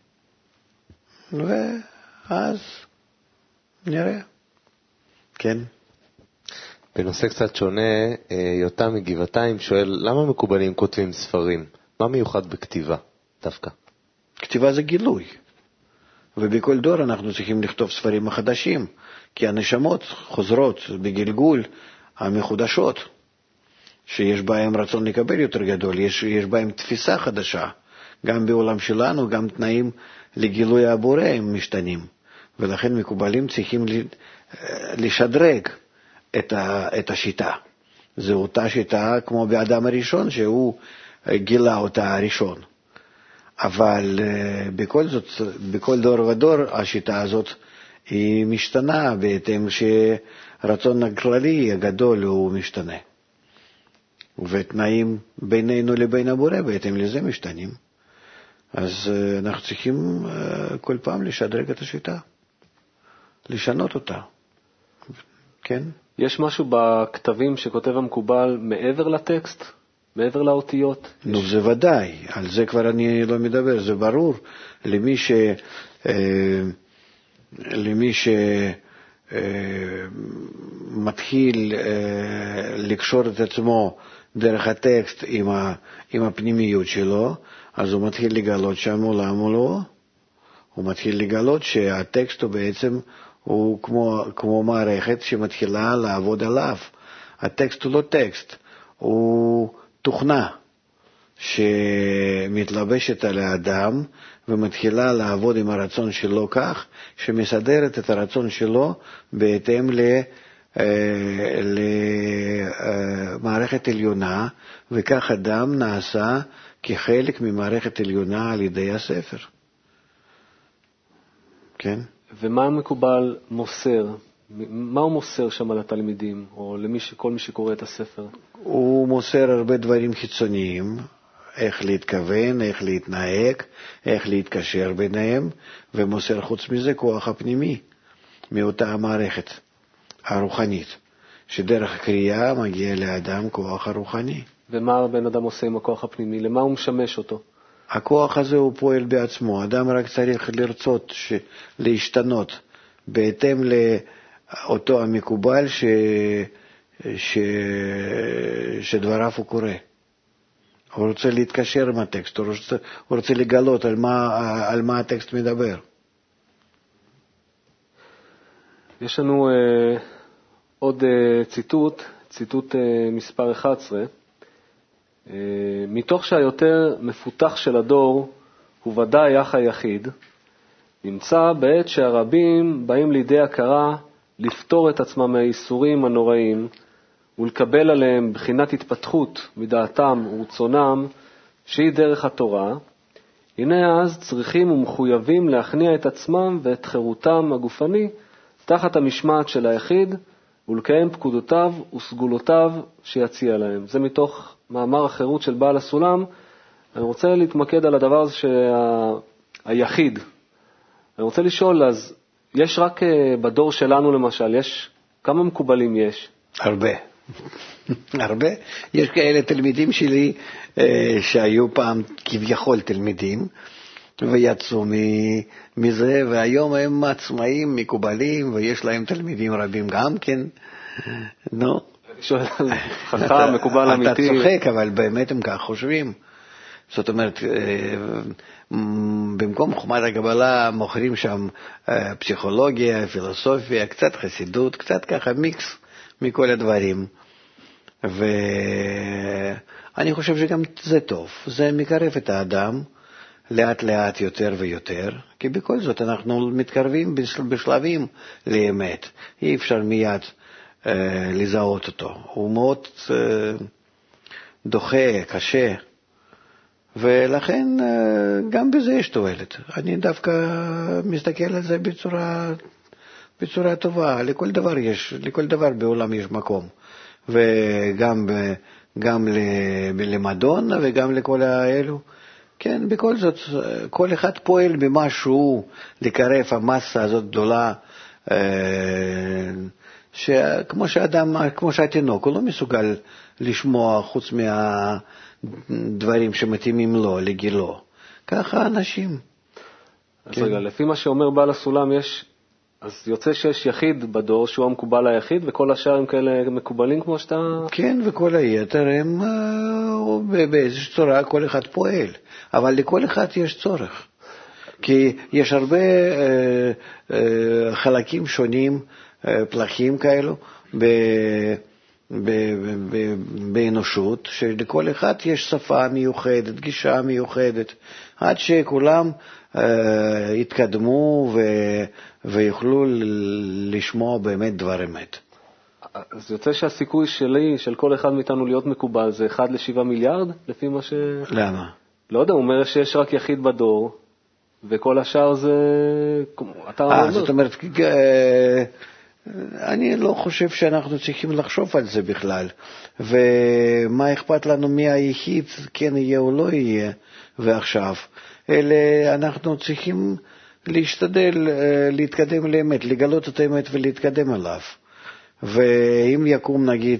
ואז נראה. כן. בנושא קצת שונה, יותם מגבעתיים שואל, למה מקובלים כותבים ספרים? מה מיוחד בכתיבה דווקא? כתיבה זה גילוי. ובכל דור אנחנו צריכים לכתוב ספרים החדשים, כי הנשמות חוזרות בגלגול המחודשות, שיש בהם רצון לקבל יותר גדול, יש, יש בהם תפיסה חדשה, גם בעולם שלנו, גם תנאים לגילוי הבורא הם משתנים, ולכן מקובלים צריכים לשדרג את, ה, את השיטה. זו אותה שיטה כמו באדם הראשון, שהוא גילה אותה הראשון. אבל בכל זאת, בכל דור ודור השיטה הזאת היא משתנה, בהתאם שרצון הכללי הגדול הוא משתנה. ותנאים בינינו לבין הבורא בהתאם לזה משתנים. אז אנחנו צריכים כל פעם לשדרג את השיטה, לשנות אותה. כן? יש משהו בכתבים שכותב המקובל מעבר לטקסט? מעבר לאותיות? נו, יש... זה ודאי, על זה כבר אני לא מדבר, זה ברור. למי ש... אה, למי ש... אה, מתחיל אה, לקשור את עצמו דרך הטקסט עם, ה... עם הפנימיות שלו, אז הוא מתחיל לגלות שם עולם מולו, הוא מתחיל לגלות שהטקסט הוא בעצם, הוא כמו, כמו מערכת שמתחילה לעבוד עליו. הטקסט הוא לא טקסט, הוא תוכנה שמתלבשת על האדם ומתחילה לעבוד עם הרצון שלו כך, שמסדרת את הרצון שלו בהתאם למערכת עליונה, וכך אדם נעשה כחלק ממערכת עליונה על ידי הספר. כן? ומה מקובל מוסר? מה הוא מוסר שם לתלמידים, או לכל מי שקורא את הספר? הוא מוסר הרבה דברים חיצוניים, איך להתכוון, איך להתנהג, איך להתקשר ביניהם, ומוסר חוץ מזה כוח הפנימי, מאותה המערכת הרוחנית, שדרך הקריאה מגיע לאדם כוח הרוחני. ומה הבן אדם עושה עם הכוח הפנימי? למה הוא משמש אותו? הכוח הזה הוא פועל בעצמו, אדם רק צריך לרצות ש... להשתנות, בהתאם לאותו המקובל ש... ש... שדבריו הוא קורא. הוא רוצה להתקשר עם הטקסט, הוא רוצה, הוא רוצה לגלות על מה, על מה הטקסט מדבר. יש לנו אה, עוד אה, ציטוט, ציטוט אה, מספר אחת עשרה. אה, מתוך שהיותר מפותח של הדור הוא ודאי אח היחיד, נמצא בעת שהרבים באים לידי הכרה לפתור את עצמם מהאיסורים הנוראים ולקבל עליהם בחינת התפתחות מדעתם ורצונם שהיא דרך התורה, הנה אז צריכים ומחויבים להכניע את עצמם ואת חירותם הגופני תחת המשמעת של היחיד ולקיים פקודותיו וסגולותיו שיציע להם. זה מתוך מאמר החירות של בעל הסולם. אני רוצה להתמקד על הדבר הזה שהיחיד. אני רוצה לשאול, אז יש רק בדור שלנו למשל, יש כמה מקובלים יש? הרבה. הרבה. יש כאלה תלמידים שלי שהיו פעם כביכול תלמידים ויצאו מזה, והיום הם עצמאים מקובלים ויש להם תלמידים רבים גם כן. נו. אני שואל על חכם, מקובל אמיתי. אתה צוחק, אבל באמת הם כך חושבים. זאת אומרת, במקום חוכמת הקבלה מוכרים שם פסיכולוגיה, פילוסופיה, קצת חסידות, קצת ככה מיקס מכל הדברים. ואני חושב שגם זה טוב. זה מקרב את האדם לאט לאט יותר ויותר, כי בכל זאת אנחנו מתקרבים בשלבים לאמת. אי אפשר מיד לזהות אותו. הוא מאוד דוחה, קשה. ולכן גם בזה יש תועלת. אני דווקא מסתכל על זה בצורה, בצורה טובה. לכל דבר יש, לכל דבר בעולם יש מקום. וגם גם למדון וגם לכל האלו. כן, בכל זאת, כל אחד פועל במשהו לקרב המסה הזאת גדולה, שכמו שאדם, כמו שהתינוק, הוא לא מסוגל לשמוע חוץ מהדברים שמתאימים לו, לגילו. ככה אנשים. אז רגע, לפי מה שאומר בעל הסולם, יש, אז יוצא שיש יחיד בדור שהוא המקובל היחיד, וכל השאר הם כאלה מקובלים כמו שאתה... כן, וכל היתר הם באיזושהי צורה, כל אחד פועל. אבל לכל אחד יש צורך. כי יש הרבה אה, אה, חלקים שונים, אה, פלחים כאלו, ב, ב, ב, באנושות, שלכל אחד יש שפה מיוחדת, גישה מיוחדת, עד שכולם אה, יתקדמו ו, ויוכלו לשמוע באמת דבר אמת. אז יוצא שהסיכוי שלי, של כל אחד מאיתנו להיות מקובל, זה אחד לשבעה מיליארד, לפי מה ש... למה? לא יודע, הוא אומר שיש רק יחיד בדור, וכל השאר זה... אתה אה, זאת אומרת, אני לא חושב שאנחנו צריכים לחשוב על זה בכלל. ומה אכפת לנו מי היחיד, כן יהיה או לא יהיה, ועכשיו. אלא אנחנו צריכים להשתדל להתקדם לאמת, לגלות את האמת ולהתקדם עליו. ואם יקום נגיד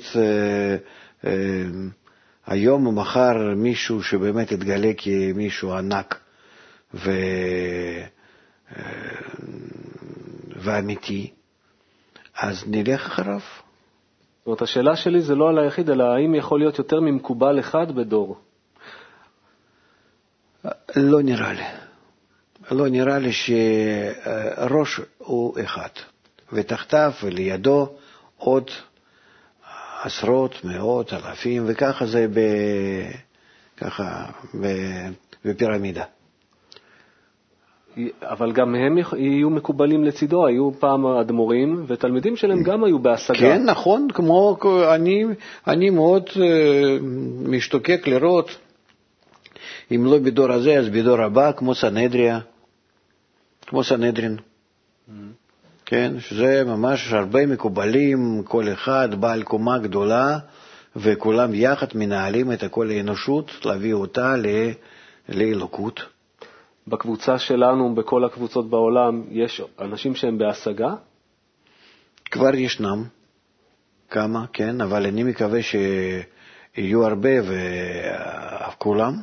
היום או מחר מישהו שבאמת יתגלה כמישהו ענק ו... ואמיתי, אז נלך אחריו. זאת אומרת, השאלה שלי זה לא על היחיד, אלא האם יכול להיות יותר ממקובל אחד בדור? לא נראה לי. לא נראה לי שראש הוא אחד, ותחתיו ולידו עוד עשרות, מאות, אלפים, וככה זה ב... ככה בפירמידה. אבל גם הם יהיו מקובלים לצידו, היו פעם אדמו"רים, ותלמידים שלהם גם היו בהשגה. כן, נכון, כמו אני, אני מאוד uh, משתוקק לראות, אם לא בדור הזה, אז בדור הבא, כמו סנהדריה, כמו סנהדרין. Mm-hmm. כן, שזה ממש הרבה מקובלים, כל אחד בעל קומה גדולה, וכולם יחד מנהלים את כל האנושות, להביא אותה ל- לאלוקות. בקבוצה שלנו, בכל הקבוצות בעולם, יש אנשים שהם בהשגה? כבר ישנם כמה, כן, אבל אני מקווה שיהיו הרבה וכולם.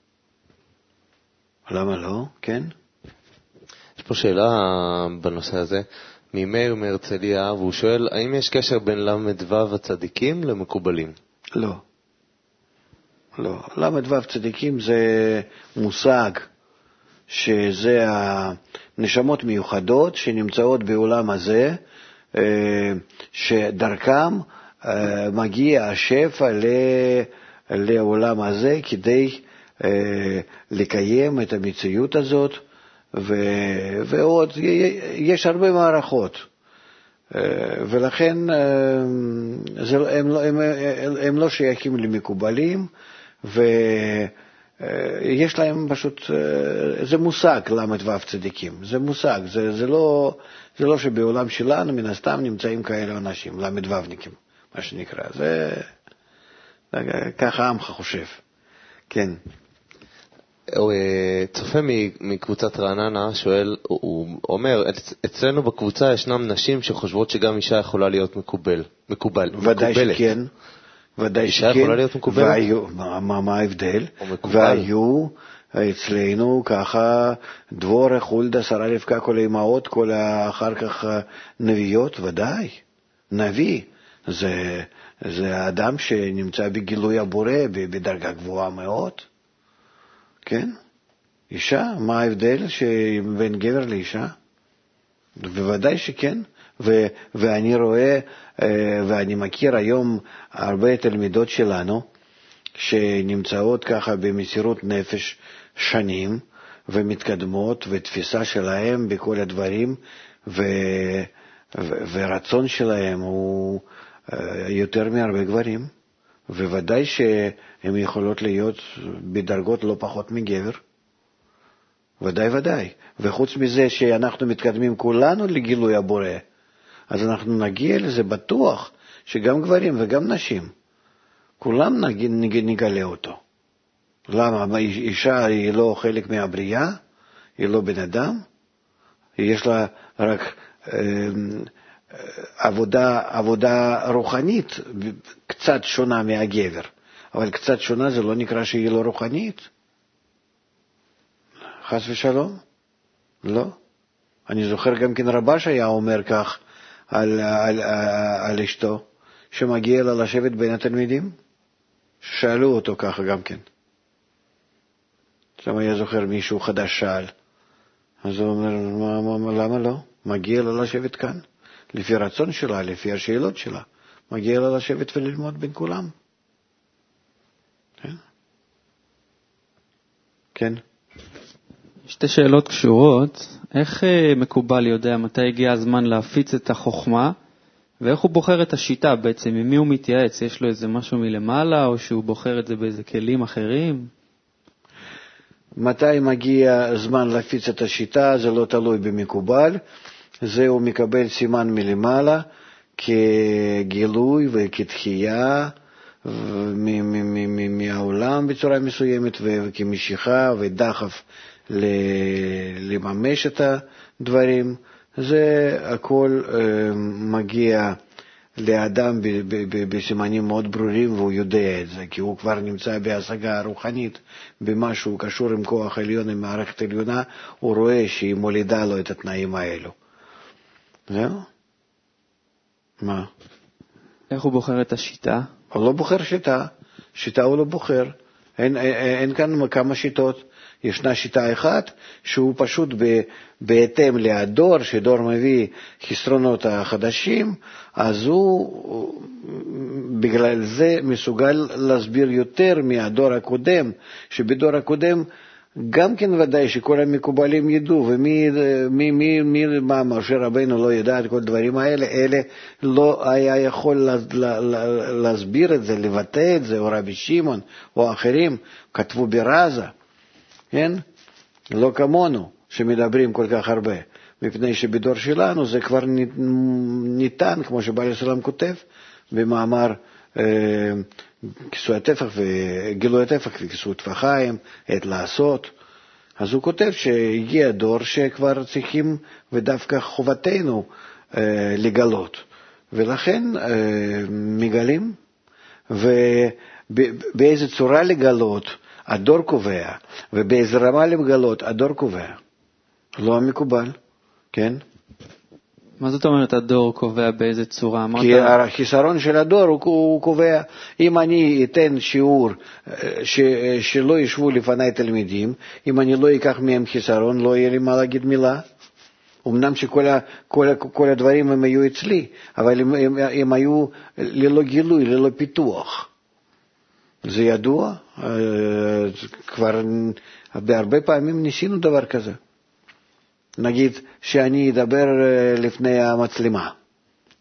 למה לא? כן. יש פה שאלה בנושא הזה, ממאיר מהרצליה, והוא שואל, האם יש קשר בין למדוו הצדיקים למקובלים? לא. לא. למדוו צדיקים זה מושג שזה הנשמות מיוחדות שנמצאות בעולם הזה, שדרכם מגיע השפע לעולם הזה כדי לקיים את המציאות הזאת, ו... ועוד יש הרבה מערכות. ולכן זה, הם, הם, הם לא שייכים למקובלים, ויש להם פשוט, זה מושג למד ואף צדיקים, זה מושג, זה, זה, לא, זה לא שבעולם שלנו מן הסתם נמצאים כאלה אנשים, למד ואבניקים, מה שנקרא, זה ככה עמך חושב, כן. צופה מקבוצת רעננה שואל, הוא אומר, אצלנו בקבוצה ישנם נשים שחושבות שגם אישה יכולה להיות מקובל, מקובל, ודאי מקובלת. שכן, ודאי אישה שכן. יכולה להיות מקובלת? והיו, מה, מה ההבדל? והיו אצלנו ככה דבורה, חולדה, שרה רבקה, כל האמהות, כל אחר כך נביאות, ודאי, נביא. זה, זה האדם שנמצא בגילוי הבורא בדרגה גבוהה מאוד. כן? אישה, מה ההבדל בין גבר לאישה? בוודאי שכן. ו- ואני רואה, ואני מכיר היום הרבה תלמידות שלנו, שנמצאות ככה במסירות נפש שנים, ומתקדמות, ותפיסה שלהם בכל הדברים, ו- ו- ורצון שלהם הוא יותר מהרבה גברים. וודאי שהן יכולות להיות בדרגות לא פחות מגבר. ודאי ודאי. וחוץ מזה שאנחנו מתקדמים כולנו לגילוי הבורא, אז אנחנו נגיע לזה בטוח שגם גברים וגם נשים, כולם נגלה אותו. למה? אישה היא לא חלק מהבריאה, היא לא בן אדם, יש לה רק עבודה, עבודה רוחנית קצת שונה מהגבר, אבל קצת שונה זה לא נקרא שהיא לא רוחנית. חס ושלום? לא. אני זוכר גם כן רבש היה אומר כך על, על, על אשתו, שמגיע לה לשבת בין התלמידים, שאלו אותו ככה גם כן. שם היה זוכר מישהו חדש שאל, אז הוא אומר, מה, מה, למה לא? מגיע לה לשבת כאן. לפי רצון שלה, לפי השאלות שלה, מגיע לה לשבת וללמוד בין כולם. כן? כן? שתי שאלות קשורות. איך מקובל יודע מתי הגיע הזמן להפיץ את החוכמה, ואיך הוא בוחר את השיטה בעצם? ממי הוא מתייעץ? יש לו איזה משהו מלמעלה, או שהוא בוחר את זה באיזה כלים אחרים? מתי מגיע הזמן להפיץ את השיטה? זה לא תלוי במקובל. זה הוא מקבל סימן מלמעלה כגילוי וכתחייה מהעולם בצורה מסוימת, וכמשיכה ודחף לממש את הדברים. זה הכל מגיע לאדם בסימנים מאוד ברורים, והוא יודע את זה, כי הוא כבר נמצא בהשגה רוחנית במשהו קשור עם כוח עליון, עם מערכת עליונה, הוא רואה שהיא מולידה לו את התנאים האלו. זהו? מה? איך הוא בוחר את השיטה? הוא לא בוחר שיטה. שיטה הוא לא בוחר. אין, אין, אין כאן כמה שיטות. ישנה שיטה אחת שהוא פשוט ב, בהתאם לדור, שדור מביא חסרונות החדשים, אז הוא בגלל זה מסוגל להסביר יותר מהדור הקודם, שבדור הקודם גם כן ודאי שכל המקובלים ידעו, ומי מי, מי, מי, מה משה רבינו לא ידע את כל הדברים האלה, אלה לא היה יכול לה, לה, לה, להסביר את זה, לבטא את זה, או רבי שמעון או אחרים כתבו ברזה, כן? לא כמונו שמדברים כל כך הרבה, מפני שבדור שלנו זה כבר ניתן, כמו שבעל הסולם כותב במאמר אה, כיסוי הטפח וגילוי הטפח וכיסוי טפחיים, את לעשות. אז הוא כותב שהגיע דור שכבר צריכים, ודווקא חובתנו אה, לגלות, ולכן אה, מגלים, ובאיזה צורה לגלות הדור קובע, ובאיזה רמה לגלות הדור קובע. לא המקובל, כן? מה זאת אומרת הדור קובע באיזה צורה? כי החיסרון של הדור הוא, הוא קובע. אם אני אתן שיעור ש, שלא ישבו לפני תלמידים, אם אני לא אקח מהם חיסרון, לא יהיה לי מה להגיד מילה. אמנם שכל ה, כל, כל הדברים הם היו אצלי, אבל הם, הם, הם היו ללא גילוי, ללא פיתוח. זה ידוע, כבר בהרבה פעמים ניסינו דבר כזה. נגיד שאני אדבר לפני המצלמה,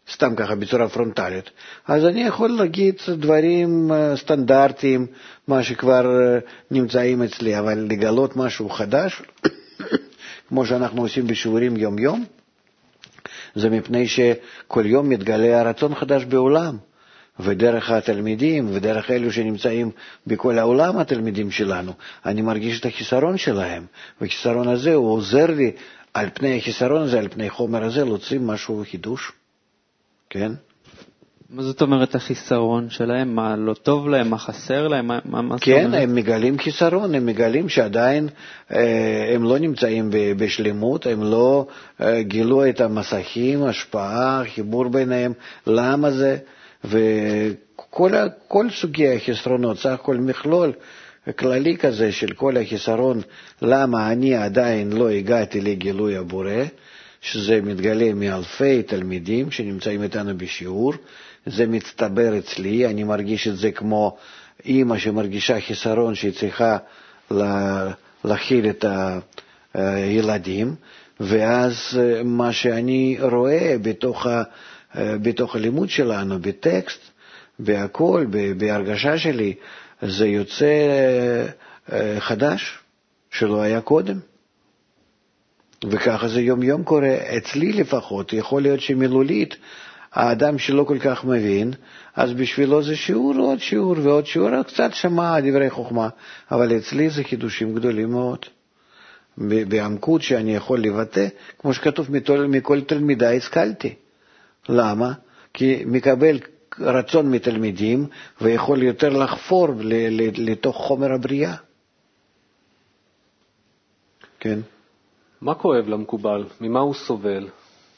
סתם ככה בצורה פרונטלית, אז אני יכול להגיד דברים סטנדרטיים, מה שכבר נמצאים אצלי, אבל לגלות משהו חדש, כמו שאנחנו עושים בשיעורים יום-יום, זה מפני שכל יום מתגלה הרצון חדש בעולם, ודרך התלמידים ודרך אלו שנמצאים בכל העולם, התלמידים שלנו, אני מרגיש את החיסרון שלהם, והחיסרון הזה הוא עוזר לי על פני החיסרון הזה, על פני חומר הזה, להוציא משהו חידוש. כן? מה זאת אומרת החיסרון שלהם? מה לא טוב להם? מה חסר להם? מה, מה כן, הם מגלים חיסרון, הם מגלים שעדיין אה, הם לא נמצאים בשלמות, הם לא אה, גילו את המסכים, השפעה, חיבור ביניהם, למה זה, וכל כל סוגי החסרונות, סך הכל מכלול כללי כזה של כל החיסרון, למה אני עדיין לא הגעתי לגילוי הבורא, שזה מתגלה מאלפי תלמידים שנמצאים איתנו בשיעור, זה מצטבר אצלי, אני מרגיש את זה כמו אמא שמרגישה חיסרון שהיא צריכה להכיל את הילדים, ואז מה שאני רואה בתוך, בתוך הלימוד שלנו, בטקסט, בהכל, בהרגשה שלי, זה יוצא חדש שלא היה קודם. וככה זה יום יום קורה, אצלי לפחות, יכול להיות שמילולית, האדם שלא כל כך מבין, אז בשבילו זה שיעור, עוד שיעור ועוד שיעור, קצת שמע דברי חוכמה, אבל אצלי זה חידושים גדולים מאוד, בעמקות שאני יכול לבטא, כמו שכתוב, מכל תלמידה השכלתי. למה? כי מקבל רצון מתלמידים, ויכול יותר לחפור לתוך חומר הבריאה. כן. מה כואב למקובל? ממה הוא סובל?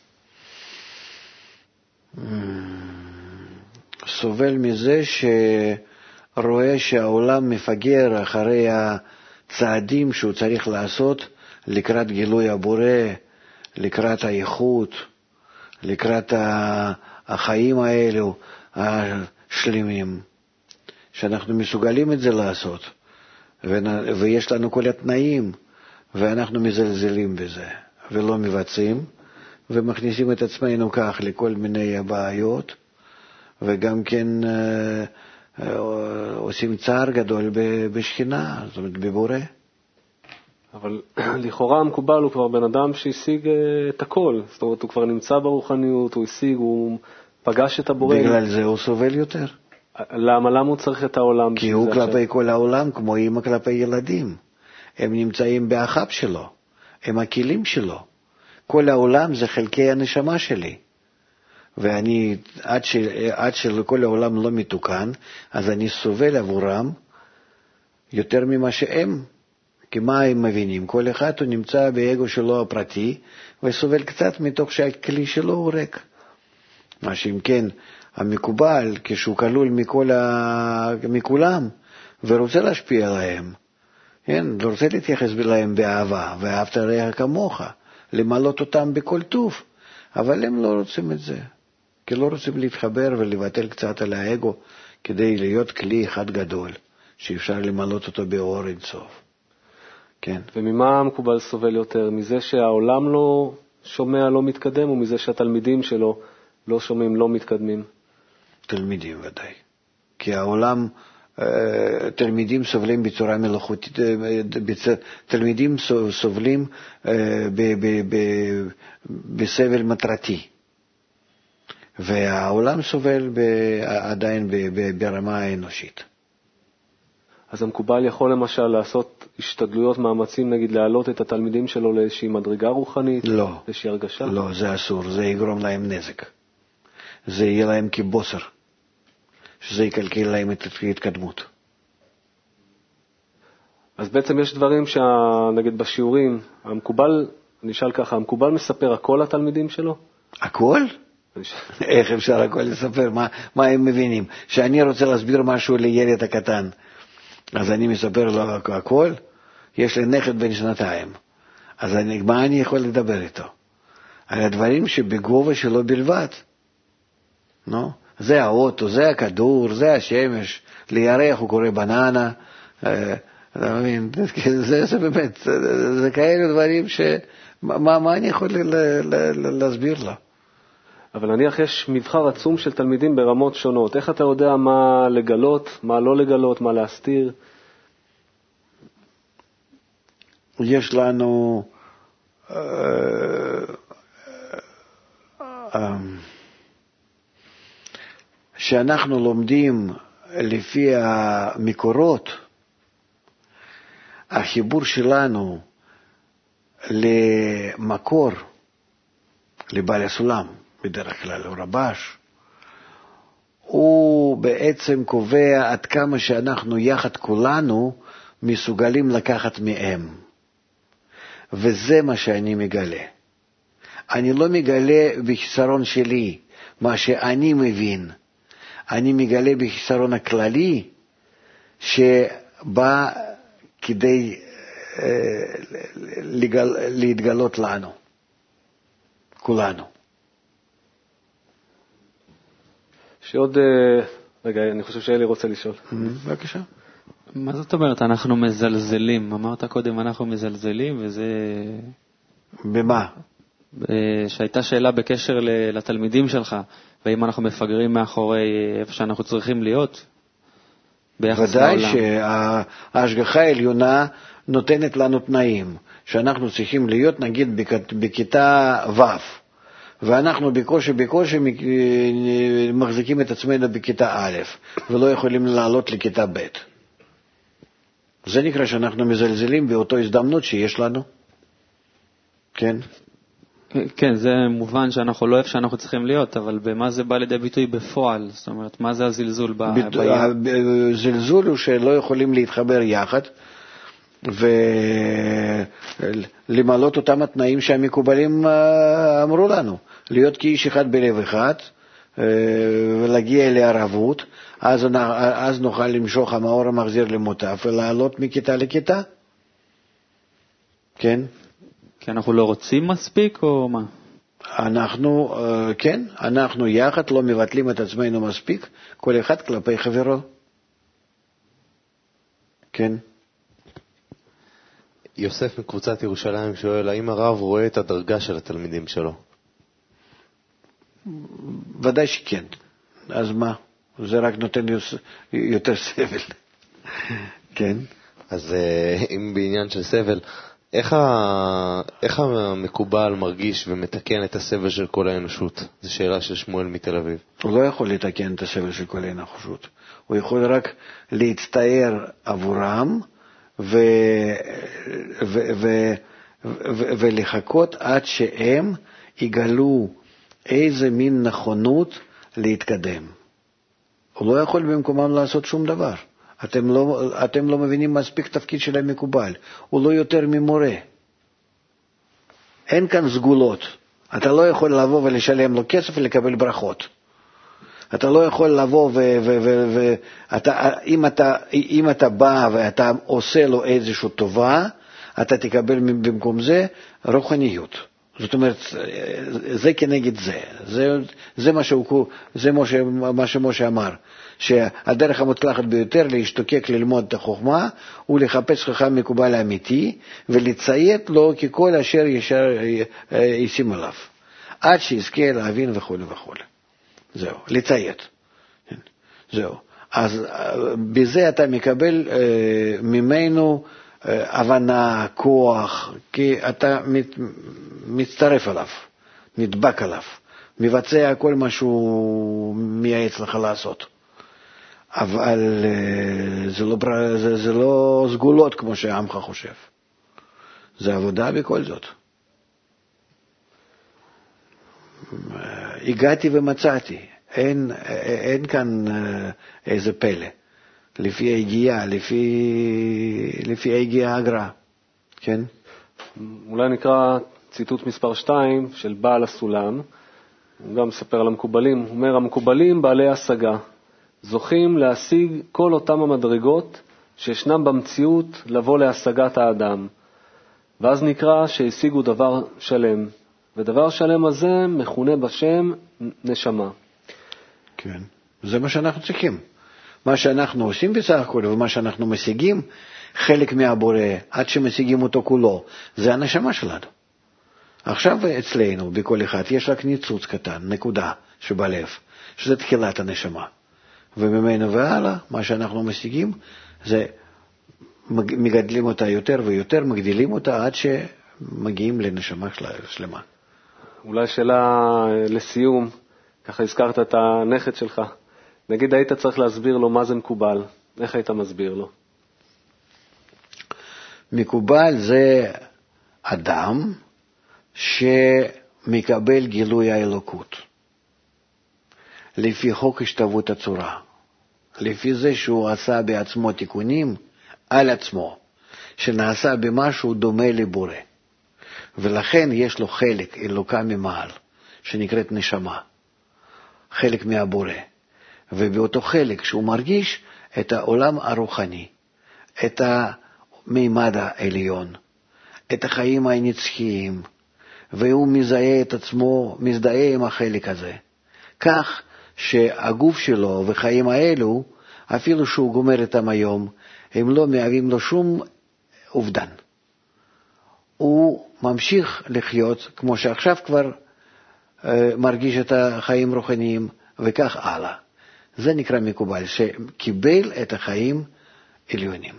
סובל מזה שרואה שהעולם מפגר אחרי הצעדים שהוא צריך לעשות לקראת גילוי הבורא, לקראת האיכות, לקראת החיים האלו השלמים, שאנחנו מסוגלים את זה לעשות, ויש לנו כל התנאים, ואנחנו מזלזלים בזה, ולא מבצעים, ומכניסים את עצמנו כך לכל מיני בעיות, וגם כן אה, אה, עושים צער גדול בשכינה, זאת אומרת בבורא. אבל לכאורה המקובל הוא כבר בן אדם שהשיג את הכל, זאת אומרת הוא כבר נמצא ברוחניות, הוא השיג, הוא פגש את הבורא. בגלל זה הוא סובל יותר. למה? למה הוא צריך את העולם? כי הוא כלפי עכשיו? כל העולם כמו אמא כלפי ילדים. הם נמצאים באחב שלו, הם הכלים שלו. כל העולם זה חלקי הנשמה שלי. ואני, עד, ש, עד שכל העולם לא מתוקן, אז אני סובל עבורם יותר ממה שהם. כי מה הם מבינים? כל אחד הוא נמצא באגו שלו הפרטי, וסובל קצת מתוך שהכלי שלו הוא ריק. מה שאם כן, המקובל, כשהוא כלול מכל ה... מכולם, ורוצה להשפיע עליהם, כן, רוצה להתייחס להם באהבה, ואהבת רעך כמוך, למלות אותם בכל טוב, אבל הם לא רוצים את זה, כי לא רוצים להתחבר ולבטל קצת על האגו, כדי להיות כלי אחד גדול, שאפשר למלות אותו באור אינסוף. כן. וממה המקובל סובל יותר? מזה שהעולם לא שומע, לא מתקדם, או מזה שהתלמידים שלו לא שומעים, לא מתקדמים? תלמידים ודאי. כי העולם, תלמידים סובלים בצורה מלאכותית, תלמידים סובלים בסבל מטרתי. והעולם סובל עדיין ברמה האנושית. אז המקובל יכול למשל לעשות השתדלויות, מאמצים, נגיד, להעלות את התלמידים שלו לאיזושהי מדרגה רוחנית? לא. לאיזושהי הרגשה? לא, זה אסור, זה יגרום להם נזק. זה יהיה להם כבוסר, שזה יקלקל להם את ההתקדמות. אז בעצם יש דברים שנגיד בשיעורים, המקובל, אני אשאל ככה, המקובל מספר הכל לתלמידים שלו? הכל? איך אפשר הכל לספר? מה, מה הם מבינים? שאני רוצה להסביר משהו לילד הקטן, אז אני מספר לו הכל? יש לי נכד בן שנתיים, אז אני, מה אני יכול לדבר איתו? על הדברים שבגובה שלו בלבד. נו? זה האוטו, זה הכדור, זה השמש, לירח הוא קורא בננה, אתה מבין? זה, זה באמת, זה, זה כאלה דברים ש... מה, מה אני יכול ל, ל, ל, להסביר לו? אבל נניח יש מבחר עצום של תלמידים ברמות שונות. איך אתה יודע מה לגלות, מה לא לגלות, מה להסתיר? יש לנו אה, אה, שאנחנו לומדים לפי המקורות, החיבור שלנו למקור, לבעל הסולם, בדרך כלל הוא רבש, הוא בעצם קובע עד כמה שאנחנו יחד כולנו מסוגלים לקחת מהם. וזה מה שאני מגלה. אני לא מגלה בחיסרון שלי מה שאני מבין. אני מגלה בחיסרון הכללי שבא כדי אה, לגל, להתגלות לנו, כולנו. שעוד, רגע, אני חושב שאלי רוצה לשאול. בבקשה. מה זאת אומרת, אנחנו מזלזלים? אמרת קודם, אנחנו מזלזלים, וזה... במה? שהייתה שאלה בקשר לתלמידים שלך, והאם אנחנו מפגרים מאחורי איפה שאנחנו צריכים להיות ביחס לעולם. ודאי שההשגחה העליונה נותנת לנו תנאים, שאנחנו צריכים להיות, נגיד, בכיתה ו', ואנחנו בקושי בקושי מחזיקים את עצמנו בכיתה א', ולא יכולים לעלות לכיתה ב'. זה נקרא שאנחנו מזלזלים באותו הזדמנות שיש לנו. כן? כן, זה מובן שאנחנו לא איפה שאנחנו צריכים להיות, אבל במה זה בא לידי ביטוי בפועל? זאת אומרת, מה זה הזלזול ב... הזלזול הוא שלא יכולים להתחבר יחד, ולמלות אותם התנאים שהמקובלים אמרו לנו. להיות כאיש אחד בלב אחד, ולהגיע לערבות, אז, אז נוכל למשוך המאור המחזיר למוטף, ולעלות מכיתה לכיתה. כן? כי אנחנו לא רוצים מספיק, או מה? אנחנו, כן, אנחנו יחד לא מבטלים את עצמנו מספיק, כל אחד כלפי חברו. כן. יוסף מקבוצת ירושלים שואל, האם הרב רואה את הדרגה של התלמידים שלו? ודאי שכן. אז מה? זה רק נותן יותר סבל. כן. אז אם בעניין של סבל, איך, ה... איך המקובל מרגיש ומתקן את הסבל של כל האנושות? זו שאלה של שמואל מתל אביב. הוא לא יכול לתקן את הסבל של כל האנושות. הוא יכול רק להצטער עבורם ו... ו... ו... ו... ולחכות עד שהם יגלו איזה מין נכונות להתקדם. הוא לא יכול במקומם לעשות שום דבר. אתם לא, אתם לא מבינים מספיק תפקיד של המקובל. הוא לא יותר ממורה. אין כאן סגולות. אתה לא יכול לבוא ולשלם לו כסף ולקבל ברכות. אתה לא יכול לבוא ו... ו, ו, ו אתה, אם, אתה, אם אתה בא ואתה עושה לו איזושהי טובה, אתה תקבל במקום זה רוחניות. זאת אומרת, זה כנגד זה. זה, זה, מה, שהוא, זה מה, ש, מה שמשה אמר. שהדרך המוצלחת ביותר להשתוקק ללמוד את החוכמה הוא לחפש חכם מקובל אמיתי ולציית לו ככל אשר ישר ישים עליו עד שיזכה להבין וכו' וכו'. זהו, לציית. זהו. אז בזה אתה מקבל ממנו הבנה, כוח, כי אתה מצטרף עליו, נדבק עליו, מבצע כל מה שהוא מייעץ לך לעשות. אבל זה לא, זה, זה לא סגולות כמו שהעמך חושב. זה עבודה בכל זאת. הגעתי ומצאתי. אין, אין כאן איזה פלא. לפי היגיעה, לפי, לפי היגיעה הגרעה. כן? אולי נקרא ציטוט מספר שתיים של בעל הסולם. הוא גם מספר על המקובלים. הוא אומר, המקובלים בעלי השגה. זוכים להשיג כל אותם המדרגות שישנם במציאות לבוא להשגת האדם. ואז נקרא שהשיגו דבר שלם. ודבר שלם הזה מכונה בשם נשמה. כן, זה מה שאנחנו צריכים. מה שאנחנו עושים בסך הכל ומה שאנחנו משיגים, חלק מהבורא, עד שמשיגים אותו כולו, זה הנשמה שלנו. עכשיו אצלנו, בכל אחד, יש רק ניצוץ קטן, נקודה שבלב, שזה תחילת הנשמה. וממנו והלאה, מה שאנחנו משיגים, זה מגדלים אותה יותר ויותר, מגדילים אותה עד שמגיעים לנשמה שלמה. אולי שאלה לסיום, ככה הזכרת את הנכד שלך. נגיד היית צריך להסביר לו מה זה מקובל, איך היית מסביר לו? מקובל זה אדם שמקבל גילוי האלוקות, לפי חוק השתוות הצורה, לפי זה שהוא עשה בעצמו תיקונים על עצמו, שנעשה במשהו דומה לבורא, ולכן יש לו חלק אלוקה ממעל, שנקראת נשמה, חלק מהבורא, ובאותו חלק שהוא מרגיש את העולם הרוחני, את המימד העליון, את החיים הנצחיים, והוא מזהה את עצמו, מזדהה עם החלק הזה, כך שהגוף שלו וחיים האלו, אפילו שהוא גומר איתם היום, הם לא מהווים לו שום אובדן. הוא ממשיך לחיות כמו שעכשיו כבר אה, מרגיש את החיים רוחניים, וכך הלאה. זה נקרא מקובל, שקיבל את החיים עליונים.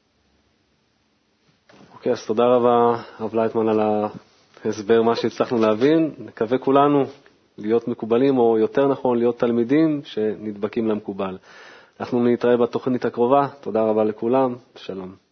אוקיי, אז תודה רבה, רב לייטמן, על ההסבר, מה שהצלחנו להבין. נקווה כולנו להיות מקובלים, או יותר נכון, להיות תלמידים שנדבקים למקובל. אנחנו נתראה בתוכנית הקרובה. תודה רבה לכולם. שלום.